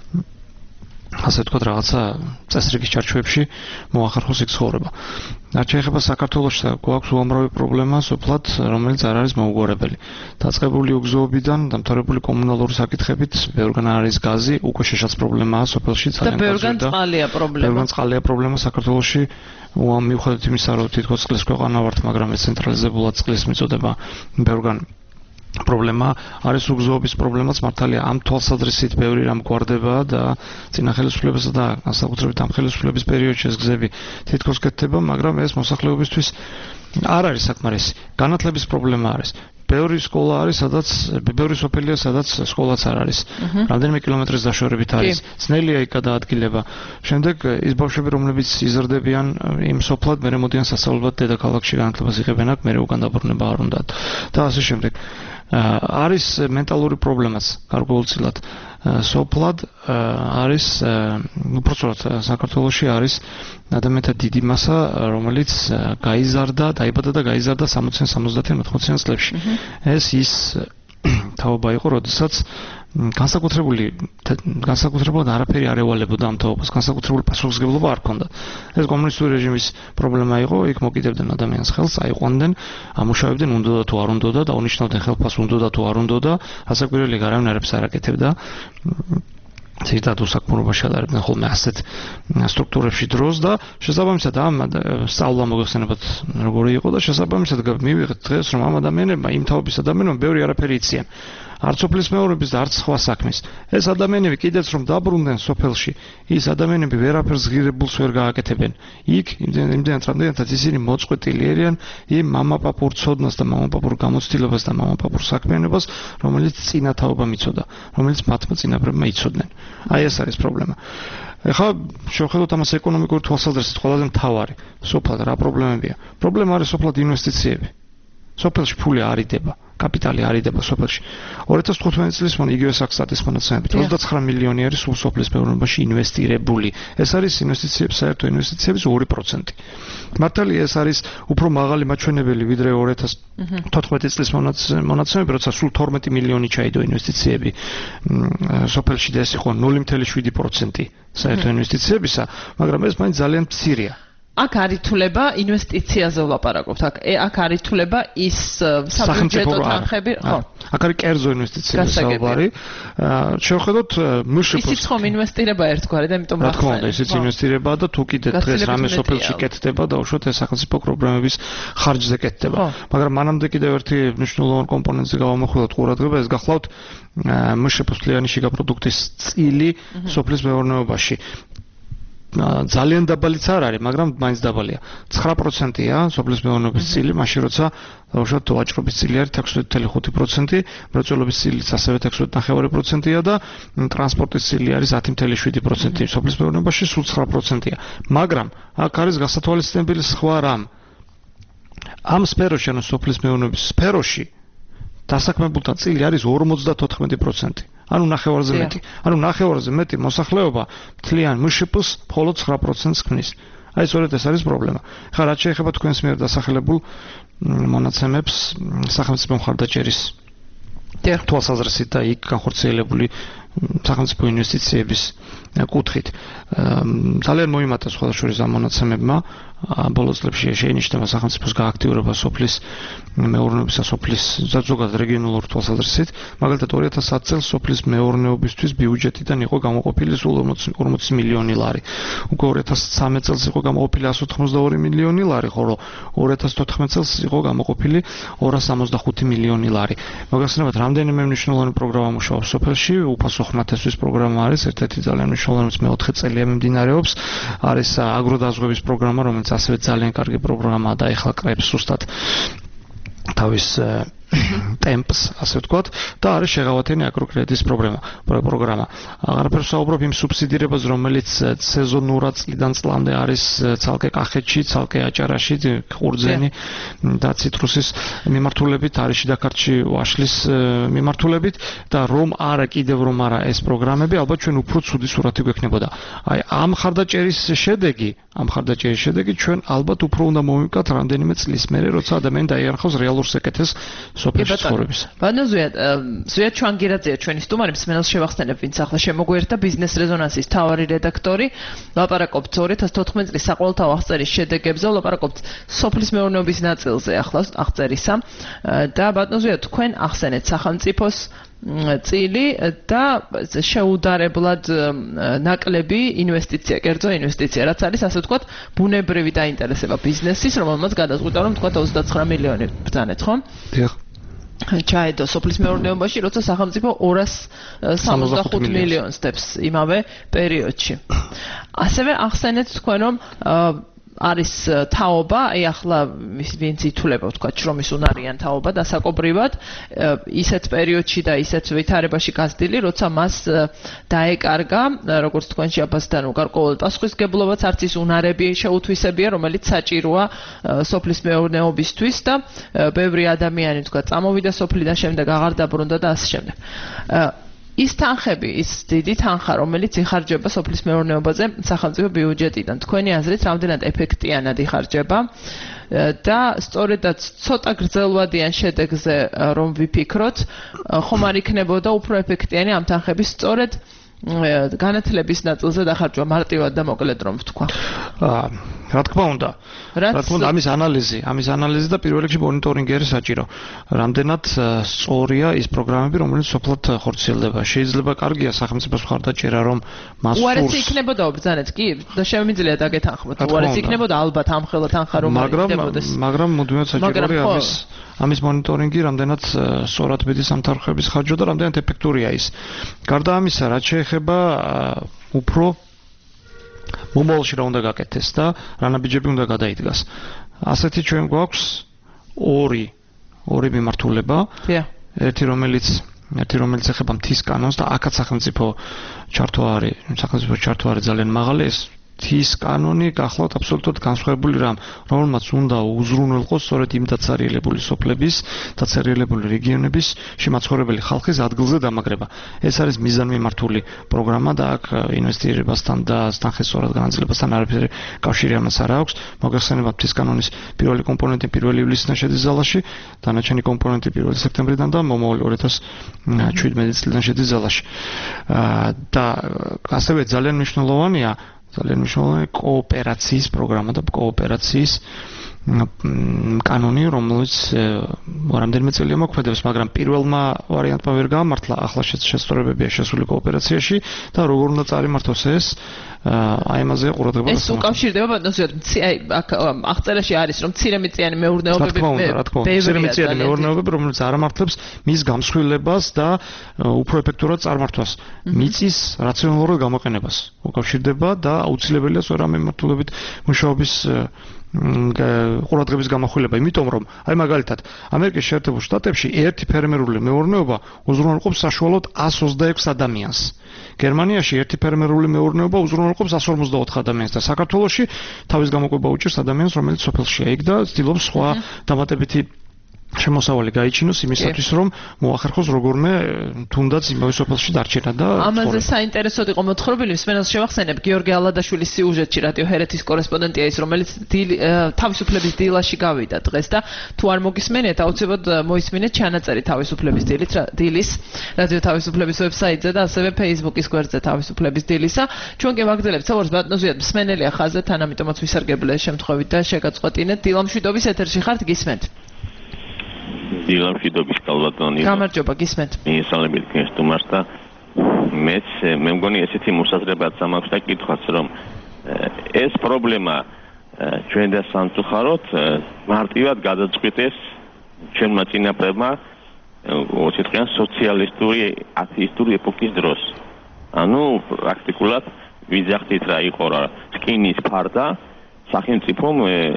ასე ვთქვათ, რაღაცა წესრიგის ჩარჩოებში მოახერხოს იქ ცხოვრება. რაც შეეხება საქართველოში, გვაქვს უამრავი პრობლემა სოფლად, რომელიც არ არის მოუგვარებელი. დაწყებული უგზოობიდან, დამთავრებული კომუნალური საკითხებით, ბევრგან არის გაზი, უკვე შეშაც პრობლემაა სოფელში ძალიან გაზი და ბევრგან წყალია პრობლემა. ბევრგან წყალია პრობლემა საქართველოში. უამ მიუხედავად იმისა, რომ თითქოს წყლის ქვეყანა ვართ, მაგრამ ეს ცენტრალიზებულად წყლის მიწოდება ბევრგან პრობლემა არის უგზოობის პრობლემაც მართალია ამ თვალსაზრისით ბევრი რამ გვარდება და წინა ხელისუფლებასა და განსაკუთრებით ამ ხელისუფლების პერიოდში ეს გზები თითქოს კეთდება, მაგრამ ეს მოსახლეობისთვის არ არის საკმარისი. განათლების პრობლემა არის. ბევრი სკოლა არის, სადაც ბევრი სოფელია, სადაც სკოლაც არ არის. რამდენიმე კილომეტრის დაშორებით არის. ძნელია იქ გადაადგილება. შემდეგ ის ბავშვები, რომლებიც იზრდებიან იმ სოფლად, მერე მოდიან სასწავლებად დედაქალაქში განათლებას იღებენ აქ, მერე უკან დაბრუნება არ უნდათ. და ასე შემდეგ. არის მენტალური პრობლემაც გარკვეულწილად სოფლად არის უпростоრად საქართველოში არის ადამიანთა დიდი მასა, რომელიც გაიზარდა, დაიბადა და გაიზარდა სამოციან სამოცდაათიან მოთხმოციან წლებში. ეს ის თაობა იყო, როდესაც განსაკუთრებული განსაკუთრებულად არაფერი არ ევალებოდა ამ თაობას, განსაკუთრებული პასუხისმგებლობა არ ჰქონდა. ეს კომუნისტური რეჟიმის პრობლემა იყო, იქ მოკიდებდნენ ადამიანს ხელს, აიყვანდნენ, ამუშავებდნენ უნდოდა თუ არ უნდოდა და უნიშნავდნენ ხელფასს უნდოდა თუ არ უნდოდა, ასაკვირველი არავინ არაფერს არ აკეთებდა. ცირდად უსაქმურობაში ადარებდნენ ხოლმე ასეთ სტრუქტურებში დროს და შესაბამისად ამ სწავლა მოგეხსენებათ როგორი იყო და შესაბამისად მივიღეთ დღეს რომ ამ ადამიანებმა იმ თაობის ადამიანებმა ბევრი არაფერი იციან არც სოფლის მეურნეობის და არც სხვა საქმის ეს ადამიანები კიდეც რომ დაბრუნდნენ სოფელში ის ადამიანები ვერაფერს ღირებულს ვერ გააკეთებენ იქ იმდენად რამდენადაც ისინი მოწყვეტილი არიან იმ მამაპაპურ ცოდნას და მამაპაპურ გამოცდილებას და მამაპაპურ საქმიანობას რომელიც წინა თაობა მიცოდა რომელიც მათმა წინაპრებმა იცოდნენ აი ეს არის პრობლემა ეხლა შევხედოთ ამას ეკონომიკური თვალსაზრისით ყველაზე მთავარი სოფლად რა პრობლემებია პრობლემა არის სოფლად ინვესტიციები სოფელში ფული არ იდება კაპიტალი არ იდება სოფელში ორი ათას თხუთმეტი წლის მან იგივე საქსტატის მონაცემებით ოცდაცხრა მილიონი არის სულ სოფლის მეურნეობაში ინვესტირებული ეს არის ინვესტიციების საერთო ინვესტიციების ორი პროცენტი მართალია ეს არის უფრო მაღალი მაჩვენებელი ვიდრე ორი ათას თოთხმეტი წლის მონაცემები როცა სულ თორმეტი მილიონი ჩაიდო ინვესტიციები სოფელში და ეს იყო ნული ათეული შვიდი პროცენტი საერთო ინვესტიციებისა მაგრამ ეს მაინც ძალიან მცირეა აქ არითულება ინვესტიციაზე ვლაპარაკობთ. აქ აქ არითულება ის საბიუჯეტო თანხები, ხო? აქ არის კერძო ინვესტიციების საუბარი. შევხედოთ მშპ-ს. ისიც ხომ ინვესტირება ერთგვარი და იმიტომ რა თქმა უნდა, ისიც ინვესტირება და თუ კიდე დღეს რამე სოფელში კეთდება და უშუალოდ ეს სახელმწიფო პროგრამების ხარჯზე კეთდება. მაგრამ მანამდე კიდევ ერთი მნიშვნელოვანი კომპონენტი გავამახვილოთ ყურადღება, ეს გახლავთ მშპ-ს თლიანი შიგა პროდუქტის წილი სოფლის მეურნეობაში. ძალიან დაბალიც არ არის, მაგრამ მაინც დაბალია. ცხრა პროცენტია სოფლის მეურნეობის წილი, მაშინ როცა უშუალოდ ვაჭრობის წილი არის ექვსმეტ ათეული ხუთი პროცენტი, მრეწველობის წილიც ასევე ექვსმეტ ათეული პროცენტია და ტრანსპორტის წილი არის ათი ათეული შვიდი პროცენტი. სოფლის მეურნეობაში სულ ცხრა პროცენტია. მაგრამ აქ არის გასათვალისწინებელი სხვა რამ. ამ სფეროში, ანუ სოფლის მეურნეობის სფეროში დასაქმებულთა წილი არის ორმოცდათოთხმეტი პროცენტი. ანუ ნახევარზე მეტი. ანუ ნახევარზე მეტი მოსახლეობა მთლიან მშპ-ს მხოლოდ ცხრა პროცენტს ქმნის. აი სწორედ ეს არის პრობლემა. ხა რაც შეეხება თქვენს მიერ დასახელებულ მონაცემებს სახელმწიფო მხარდაჭერის თვალსაზრისით და იქ განხორციელებული სახელმწიფო ინვესტიციების კუთხით. ძალიან მოიმატა სხვადასხვა ამ მონაცემებმა ბოლო წლებში შეინიშნება სახელმწიფოს გააქტიურება სოფლის მეურნეობისა სოფლის ზოგადად რეგიონულ თვალსაზრისით, მაგალითად ორი ათას ათი წელს სოფლის მეურნეობისთვის ბიუჯეტიდან იყო გამოყოფილი სულ ორმოცი მილიონი ლარი. უკვე ორი ათას ცხრამეტ წელს იყო გამოყოფილი εκατს ოთხმოცდაორი მილიონი ლარი, ხოლო ორი ათას თოთხმეტ წელს იყო გამოყოფილი ორას სამოცდახუთი მილიონი ლარი. მოგახსენებათ, რამდენიმე მნიშვნელოვანი პროგრამა მუშაობს სოფელში, უფასო ხმათესვის პროგრამა არის ერთ-ერთი ძალიან მნიშვნელოვანი მეოთხე წელია მიმდინარეობს, არის აგროდაზღვევის პროგრამა, რომელიც ასევე ძალიან კარგი პროგრამაა და ეხლა კრებს სუსტად თავის ტემპს, ასე ვთქვათ, და არის შეღავათენი აკროკრედიტის პროგრამა, პროგრამა. აღარაფერს საუბრობ იმ სუბსიდირებას, რომელიც სეზონურად წლიდან წლამდე არის ცალკე კახეთში, ცალკე აჭარაში, ყურძენი და ციტრუსის მიმართულებით, არის შიდაქართში ვაშლის მიმართულებით და რომ არა კიდევ რომ არა ეს პროგრამები, ალბათ ჩვენ უფრო ცუდი სურათი გვექნებოდა. აი ამ ხარდაჭერის შედეგი, ამ ხარდაჭერის შედეგი ჩვენ ალბათ უფრო უნდა მოვიმკათ რამდენიმე წლის მერე, როცა ადამიანი დაიარხოს რეალურ სეკეთეს სოფელში ცხოვრების. ბატონო ზვიად, ზვიად ჩვანგირაძეა ჩვენი სტუმარი, მსმენელს შევახსენებ, ვინც ახლა შემოგვიერთდა ბიზნეს რეზონანსის მთავარი რედაქტორი. ვლაპარაკობთ ორი ათას თოთხმეტ წლის საყოველთაო აღწერის შედეგებზე, ვლაპარაკობთ სოფლის მეურნეობის ნაწილზე ახლა აღწერისა და ბატონო ზვიად, თქვენ ახსენეთ სახელმწიფოს წილი და შეუდარებლად ნაკლები ინვესტიცია, კერძო ინვესტიცია, რაც არის ასე ვთქვათ, ბუნებრივი დაინტერესება ბიზნესის, რომელმაც გადაწყვიტა რომ ვთქვათ ოცდაცხრა მილიონი ბრძანეთ, ხო? დიახ. ჩაედო სოფლის მეურნეობაში, როცა სახელმწიფო ორას სამოცდახუთ მილიონს დებს იმავე პერიოდში. ასევე ახსენეთ თქვენ რომ არის თაობა, აი ახლა ვინც ითვლება ვთქვათ შრომის უნარიან თაობა დასაკობრივად ისეთ პერიოდში და ისეთ ვითარებაში გასდილი, როცა მას დაეკარგა, როგორც თქვენ შეაფასდან უგარკვეველ პასუხისგებლობაც, არც ის უნარები შეუთვისებია, რომელიც საჭიროა სოფლის მეურნეობისთვის და ბევრი ადამიანი ვთქვათ წამოვიდა სოფლიდან, შემდეგ აღარ დაბრუნდა და ასე შემდეგ. ის თანხები, ის დიდი თანხა, რომელიც იხარჯება სოფლის მეურნეობაზე სახელმწიფო ბიუჯეტიდან, თქვენი აზრით, რამდენად ეფექტიანად იხარჯება და სწორედაც ცოტა გრძელვადიან შედეგზე რომ ვიფიქროთ, ხომ არ იქნებოდა უფრო ეფექტიანი ამ თანხების სწორედ განათლების ნაწილზე დახარჯვა მარტივად და მოკლედ რომ ვთქვა. რა თქმა უნდა. რა თქმა უნდა, ამის ანალიზი, ამის ანალიზი და პირველ რიგში მონიტორინგი არის საჭირო. რამდენად სწორია ის პროგრამები, რომელიც სოფლად ხორციელდება. შეიძლება კარგია სახელმწიფოს მხარდაჭერა, რომ მას სურს. უარესი იქნებოდა უბრძანეთ კი და შემიძლია დაგეთანხმოთ. უარესი იქნებოდა ალბათ ამხელად ანხარო მაგრამ მაგრამ მუდმივად საჭიროა ამის ამის მონიტორინგი, რამდენად სწორად მიდის ამ თანხმების ხარჯვა და რამდენად ეფექტურია ის. გარდა ამისა, რაც შეეხება უფრო მომავალში რა უნდა გაკეთდეს და რა ნაბიჯები უნდა გადაიდგას. ასეთი ჩვენ გვაქვს ორი ორი მიმართულება. ერთი რომელიც ერთი რომელიც ეხება მთის კანონს და აქაც სახელმწიფო ჩართვა არის, სახელმწიფო ჩართვა არის ძალიან მაღალი. ეს მთის კანონი გახლავთ აბსოლუტურად განსხვავებული რამ, რომელმაც უნდა უზრუნველყოს სწორედ იმ დაცარიელებული სოფლების, დაცარიელებული რეგიონების შემაცხოვრებელი ხალხის ადგილზე დამაგრება. ეს არის მიზანმიმართული პროგრამა და აქ ინვესტირებასთან და თანხესწორად განაწილებასთან არაფერი კავშირი ამას არ აქვს. მოგეხსენებათ მთის კანონის პირველი კომპონენტი პირველი ივლისიდან შედის ზალაში, დანარჩენი კომპონენტი პირველი სექტემბრიდან და მომავალი ორი ათას შვიდმეტი წლიდან შედის ზალაში. და ასევე ძალიან მნიშვნელოვანია ძალიან მნიშვნელოვანი კოოპერაციის პროგრამა და კოოპერაციის კანონი, რომელიც რამდენიმე წელია მოქმედებს, მაგრამ პირველმა ვარიანტმა ვერ გაამართლა, ახლა შესწორებებია შესული კოოპერაციაში და როგორ უნდა წარიმართოს ეს აი ამაზე ყურადღება ეს უკავშირდება ბატონო, აი აღწერაში არის რომ მცირემიწიანი მეურნეობები მცირემიწიანი მეურნეობები, რომელიც არ ამართლებს მის გამსხვილებას და უფრო ეფექტურად წარმართვას, მიწის რაციონალურად გამოყენებას უკავშირდება და აუცილებელია სწორ ამ მიმართულებით მუშაობის ყურადღების გამახვილება, იმიტომ რომ აი მაგალითად ამერიკის შეერთებულ შტატებში ერთი ფერმერული მეურნეობა უზრუნველყოფს საშუალოდ εκατს ოცდაექვსი ადამიანს. გერმანიაში ერთი ფერმერული მეურნეობა უზრუნველყოფს εκατს ორმოცდაოთხ ადამიანს და საქართველოში თავის გამოყვება უჭირს ადამიანს, რომელიც სოფელშია იქ და ცდილობს სხვა დამატებითი შემოსავალი გაიჩინოს იმისათვის, რომ მოახერხოს როგორმე თუნდაც იმავე სოფელში დარჩენა და ამაზე საინტერესოდ იყო მოთხრობილი, მსმენელს შევახსენებ, გიორგი ალადაშვილის სიუჟეტში რადიო ჰერეთის კორესპონდენტია ის, რომელიც თავისუფლების დილაში გავიდა დღეს და თუ არ მოგისმენიათ, აუცილებლად მოისმინეთ ჩანაწერი თავისუფლების დილის რადიო თავისუფლების ვებსაიტზე და ასევე Facebook-ის გვერდზე თავისუფლების დილისა. ჩვენ კი ვაგრძელებთ საუბარს ბატონო ზვიად, მსმენელია ხაზზე, თან ამიტომაც ვისარგებლე შემთხვევით და შეგაწყვეტინეთ. დილამშვიდობის ეთერში ხართ, გისმენთ? დილამშვიდობის კალბატონი. გამარჯობა, გისმენთ. მისალებით გესტუმარს და მეც მე მგონი ესეთი მოსაზრებაც ამაქვს და კითხვაც რომ ეს პრობლემა ჩვენ და სამწუხაროდ მარტივად გადაწყვეტეს ჩვენმა წინაპრებმა ოცი-დღიან სოციალისტური ათეისტური ეპოქის დროს. ანუ პრაქტიკულად ვიძახდით რა იყო რა სკინის ფარდა სახელმწიფომ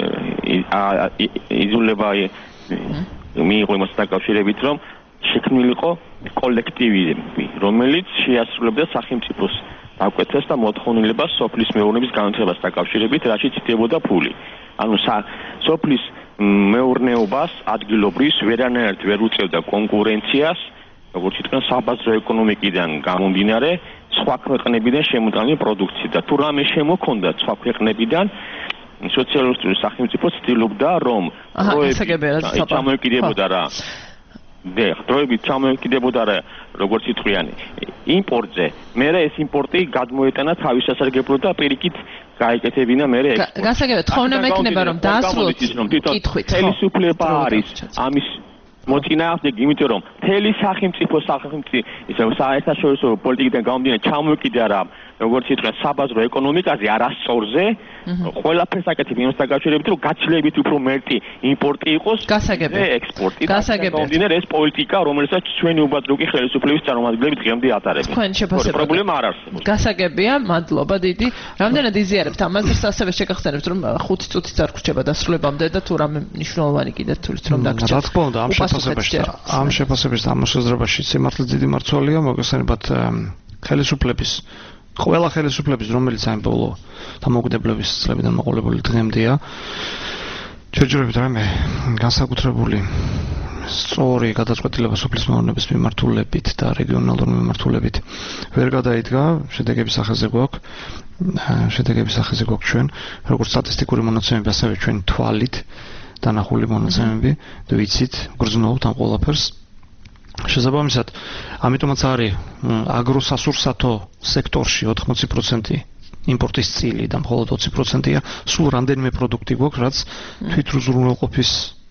იზოლება მიიღო იმას დაკავშირებით, რომ შექმნილიყო კოლექტივიზმი, რომელიც შეასრულებდა სახელმწიფოს დაკვეთას და მოთხოვნილებას სოფლის მეურნეობის განვითარებას დაკავშირებით, რაშიც იდებოდა ფული. ანუ სოფლის მეურნეობას ადგილობრივს ვერანაირად ვერ უწევდა კონკურენციას, როგორც იტყვიან, საბაზრო ეკონომიკიდან გამომდინარე, სხვა ქვეყნებიდან შემოტანილი პროდუქცია და თუ რამე შემოქონდა სხვა ქვეყნებიდან სოციალისტური სახელმწიფო ცდილობდა რომ დროებით ჩამოეკიდებოდა რა და დროებით ჩამოეკიდებოდა რა როგორც იტყვიან იმპორტზე მე ეს იმპორტი გადმოეტანა თავის სასარგებლოდ და პირიქით გაიკეთებინა მე ეს გასაგებია თხოვნა მექნება რომ დაასრულოთ კითხვით ხელისუფლება არის ამის მოწინააღმდეგე იმიტომ რომ მთელი სახელმწიფო სახელმწიფო საერთაშორისო პოლიტიკიდან გამომდინარე ჩამოეკიდა რა როგორც იტყვიან საბაზრო ეკონომიკაზე არასწორზე ყველაფერს აკეთებ იმას დაკავშირებით რომ გაცილებით უფრო მეტი იმპორტი იყოს გასაგებია ექსპორტი გამომდინარე ეს პოლიტიკა რომელსაც ჩვენი უბადლოკი ხელისუფლების წარმომადგენლები დღემდე ატარებენ თქვენ შეფასება პრობლემა არ არსებობს გასაგებია მადლობა დიდი რამდენად იზიარებთ ამას ასევე შეგახსენებთ რომ ხუთი წუთიც არ გრჩება დასრულებამდე და თუ რამე მნიშვნელოვანი კიდე თulit რომ დაგჭირთ რა თქმა უნდა ამ შეფასებაში ამ შეფასებაში ამ მოსაზრებაში სიმართლე დიდი მარცვალია მოგესალმებათ ხელისუფლების ყველა ხელისუფლების რომელიც აი ბოლო დამოუკიდებლობის წლებიდან მოყოლებული დღემდეა ჯერჯერობით რამე განსაკუთრებული სწორი გადაწყვეტილება სოფლის მეურნეობის მიმართულებით და რეგიონალურ მიმართულებით ვერ გადაიდგა შედეგების სახეზე გვაქვს შედეგების სახეზე გვაქვს ჩვენ როგორც სტატისტიკური მონაცემები ასევე ჩვენ თვალით დანახული მონაცემები და ვიცით გრძნობთ ამ ყველაფერს შესაბამისად ამიტომაც არის აგროსასურსათო სექტორში ოთხმოცი პროცენტი იმპორტის წილი და მხოლოდ ოცი პროცენტია, სულ რამდენიმე პროდუქტი გვაქვს, რაც თვითუზრუნველყოფის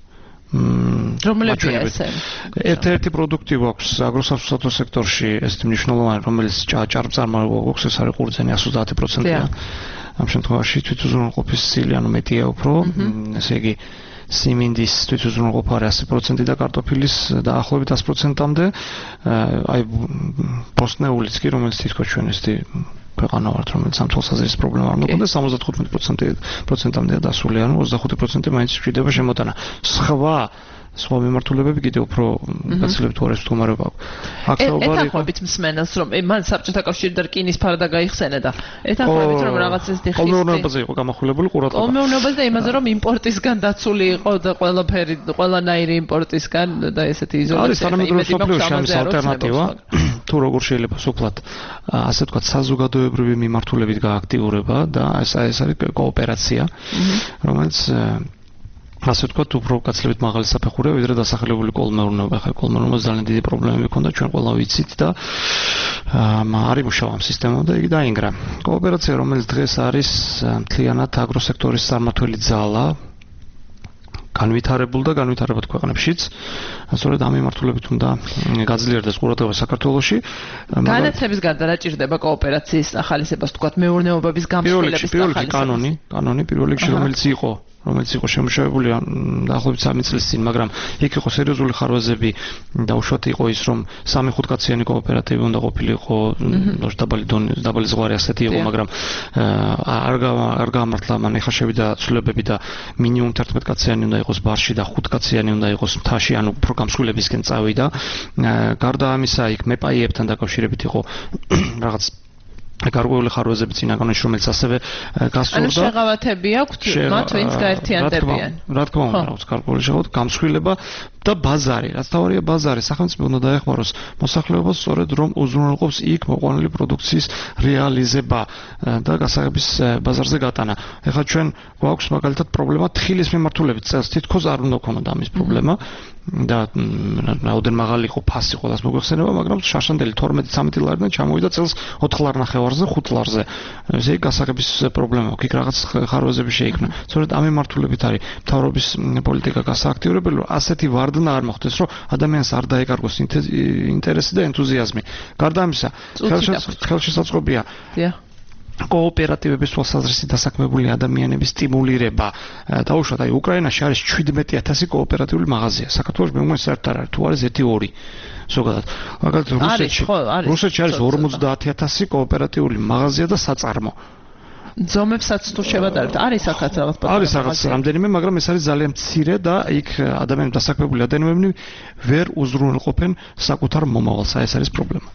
რომლებია ესე? ერთ-ერთი პროდუქტი გვაქვს აგროსასუსათო სექტორში, ესეთი მნიშვნელოვანი, რომელიც ჭარბწარმოება გვაქვს, ეს არის ყურძენი εκατს ოცდაათი პროცენტია. ამ შემთხვევაში თვითუზრუნველყოფის წილი, ანუ მეტია უფრო, ესე იგი სიმინდის თვითუზრუნველყოფა არის ასი პროცენტი და კარტოფილის დაახლოებით ათი პროცენტამდე, აი ბოსნეულიც კი, რომელიც თითქოს ჩვენ ესეთი ქვეყანა ვართ, რომელიც სამწუხაროდ პრობლემა არ მოგვდა, სამოცდათხუთმეტი პროცენტამდე დასული, ანუ ოცდახუთი პროცენტი მაინც გვჭირდება შემოტანა. სხვა სხვა მიმართულებები კიდევ უფრო გაცილებით უარეს მდგომარეობა აქვს. ეთანხმებით მსმენელს, რომ მან საბჭოთა კავშირი და რკინის ფარდა გაიხსენა და ეთანხმებით რომ რაღაც ეს დიხის კოლმეურნეობაზე იყო გამახვილებული ყურადღება. კოლმეურნეობაზე და იმაზე რომ იმპორტისგან დაცული იყო და ყველაფერი ყველანაირი იმპორტისგან და ესეთი იზოლაცია. არის თანამედროვე სოფლიოში ამის ალტერნატივა. თუ როგორ შეიძლება სოფლად ასე ვთქვათ საზოგადოებრივი მიმართულებით გააქტიურება და ეს ეს არის კოოპერაცია, რომელიც ასე ვთქვათ, უფრო გაცილებით მაღალი საფეხურია, ვიდრე დასახლებული კოლმეურნეობა. ხა კოლმეურნეობას ძალიან დიდი პრობლემები ჰქონდა, ჩვენ ყველა ვიცით და არ იმუშავა ამ სისტემამ და იგი დაინგრა. კოოპერაცია, რომელიც დღეს არის მთლიანად აგროსექტორის წარმმართველი ძალა, განვითარებულ და განვითარებად ქვეყნებშიც, სწორედ ამ მიმართულებით უნდა გაძლიერდეს ყურადღება საქართველოში. განათლების გარდა რა ჭირდება კოოპერაციის ახალისებას, თქვათ, მეურნეობების გამსხვილების ახალისებას? კანონი, კანონი პირველ რიგში, რომელიც იყო რომელიც იყო შემუშავებული დაახლოებით სამი წლის წინ, მაგრამ იქ იყო სერიოზული ხარვეზები და უშუალოდ იყო ის, რომ სამი ხუთკაციანი კოოპერატივი უნდა ყოფილიყო, დაბალი დონის, დაბალი ზღვარი ასეთი იყო, მაგრამ არ არ გამართლა მან ეხლა შევიდა ცვლილებები და მინიმუმ თერთმეტ კაციანი უნდა იყოს ბარში და ხუთ კაციანი უნდა იყოს მთაში, ანუ უფრო გამსხვილებისკენ წავიდა. გარდა ამისა, იქ მეპაიებთან დაკავშირებით იყო რაღაც გარკვეული ხარვეზები წინა კანონში, რომელიც ასევე გასწორდა. ანუ შეღავათები აქვთ მათ, ვინც გაერთიანდებიან. რა თქმა უნდა, აქვს გარკვეული შეღავათი, გამსხვილება და ბაზარი. რაც თავარია ბაზარი, სახელმწიფო უნდა დაეხმაროს მოსახლეობას სწორედ რომ უზრუნველყოფს იქ მოყვანილი პროდუქციის რეალიზება და გასაღების ბაზარზე გატანა. ეხლა ჩვენ გვაქვს მაგალითად პრობლემა თხილის მიმართულებით, წელს თითქოს არ უნდა ქონოდა ამის პრობლემა. და რაოდენ მაღალი იყო ფასი ყოველას მოგვეხსენება, მაგრამ შარშანდელი თორმეტი ცხრამეტი ლარიდან ჩამოვიდა წელს ოთხ ლარ ნახევარზე, ხუთ ლარზე. ესე იგი გასაღების პრობლემა აქვს, იქ რაღაც ხარვეზები შეიქმნა. სწორედ ამ მიმართულებით არის მთავრობის პოლიტიკა გასააქტიურებელი, რომ ასეთი ვარდნა არ მოხდეს, რომ ადამიანს არ დაეკარგოს ინტერესი და ენთუზიაზმი. გარდა ამისა, ხელშესაწყობია კოოპერატივების თვალსაზრისით დასაქმებული ადამიანების სტიმულირება. დაუშვათ, აი უკრაინაში არის შვიდმეტი ათასი კოოპერატიული მაღაზია. საქართველოში მე მგონი საერთოდ არ არის, თუ არის ერთი ორი. ზოგადად. მაგალითად რუსეთში, რუსეთში არის ორმოცდაათი ათასი კოოპერატიული მაღაზია და საწარმო. ზომებსაც თუ შევადარებთ, არის აქაც რაღაც პატარა. არის რაღაც რამდენიმე, მაგრამ ეს არის ძალიან მცირე და იქ ადამიანები დასაქმებული ადამიანები ვერ უზრუნველყოფენ საკუთარ მომავალს. ეს არის პრობლემა.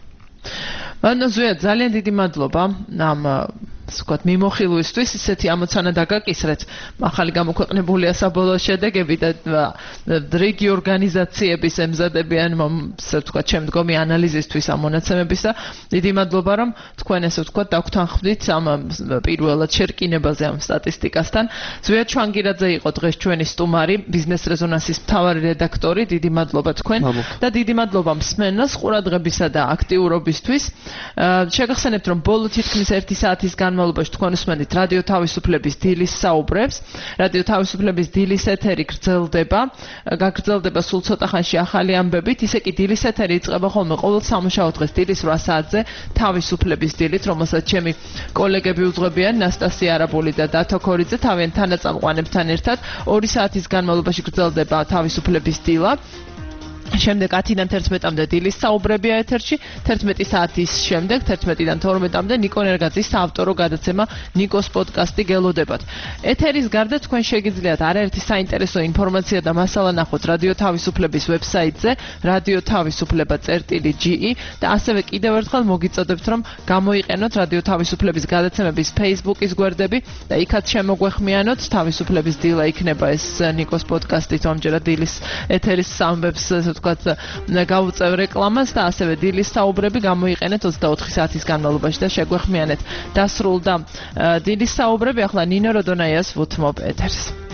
ანუ ზოია, ძალიან დიდი მადლობა ამ ვთქვათ, მიმოხილვისთვის, ისეთი ამოცანა დაგაკისრეთ, ახალი გამოქვეყნებულია საბოლოო შედეგები და რიგი ორგანიზაციების ემზადებიან, ასე ვთქვათ, შემდგომი ანალიზისთვის ამ მონაცემების და დიდი მადლობა, რომ თქვენ ესე ვთქვათ, დაგვრთანხმდით ამ პირველად შერკინებაზე ამ სტატისტიკასთან. ზოია ჩვანგირაძე იყო დღეს ჩვენი სტუმარი, ბიზნეს რეზონანსის მთავარი რედაქტორი. დიდი მადლობა თქვენ და დიდი მადლობა მსმენელს ყურადღებისა და აქტიურობისთვის. შეგახსენებთ, რომ ბოლო თითქმის ერთი საათის განმავლობაში თქვენ უსმენთ რადიო თავისუფლების დილის საუბრებს. რადიო თავისუფლების დილის ეთერი გრძელდება. გაგრძელდება სულ ცოტა ხანში ახალი ამბებით. ისე კი დილის ეთერი იწყება ხოლმე ყოველ სამუშაო დღეს დილის რვა საათზე თავისუფლების დილით, რომელსაც ჩემი კოლეგები უძღვებიან ნასტასია არაბული და დათო ქორიძე თავიანთ თანაწამყვანებთან ერთად. ორი საათის განმავლობაში გრძელდება თავისუფლების დილა. შემდეგ ათიდან თერთმეტამდე დილის საუბრებია ეთერში, თერთმეტი საათის შემდეგ თერთმეტიდან თორმეტამდე ნიკო ნერგაძის საავტორო გადაცემა ნიკოს პოდკასტი გელოდებათ. ეთერის გარდა თქვენ შეგიძლიათ არაერთი საინტერესო ინფორმაცია და მასალა ნახოთ რადიო თავისუფლების ვებსაიტზე რადიო თავისუფლება წერტილი ჯი ი და ასევე კიდევ ერთხელ მოგიწოდებთ, რომ გამოიყენოთ რადიო თავისუფლების გადაცემების Facebook-ის გვერდები და იქაც შემოგვეხმიანოთ. თავისუფლების დილა იქნება ეს ნიკოს პოდკასტი, ამჯერად დილის ეთერის ამბებს ვთქვათ, გავუწევ რეკლამას და ასევე დილის საუბრები გამოიყენეთ ოცდაოთხი საათის განმავლობაში და შეგვეხმიანეთ. დასრულდა დილის საუბრები, ახლა ნინო როდონაიას ვუთმობ ეთერს.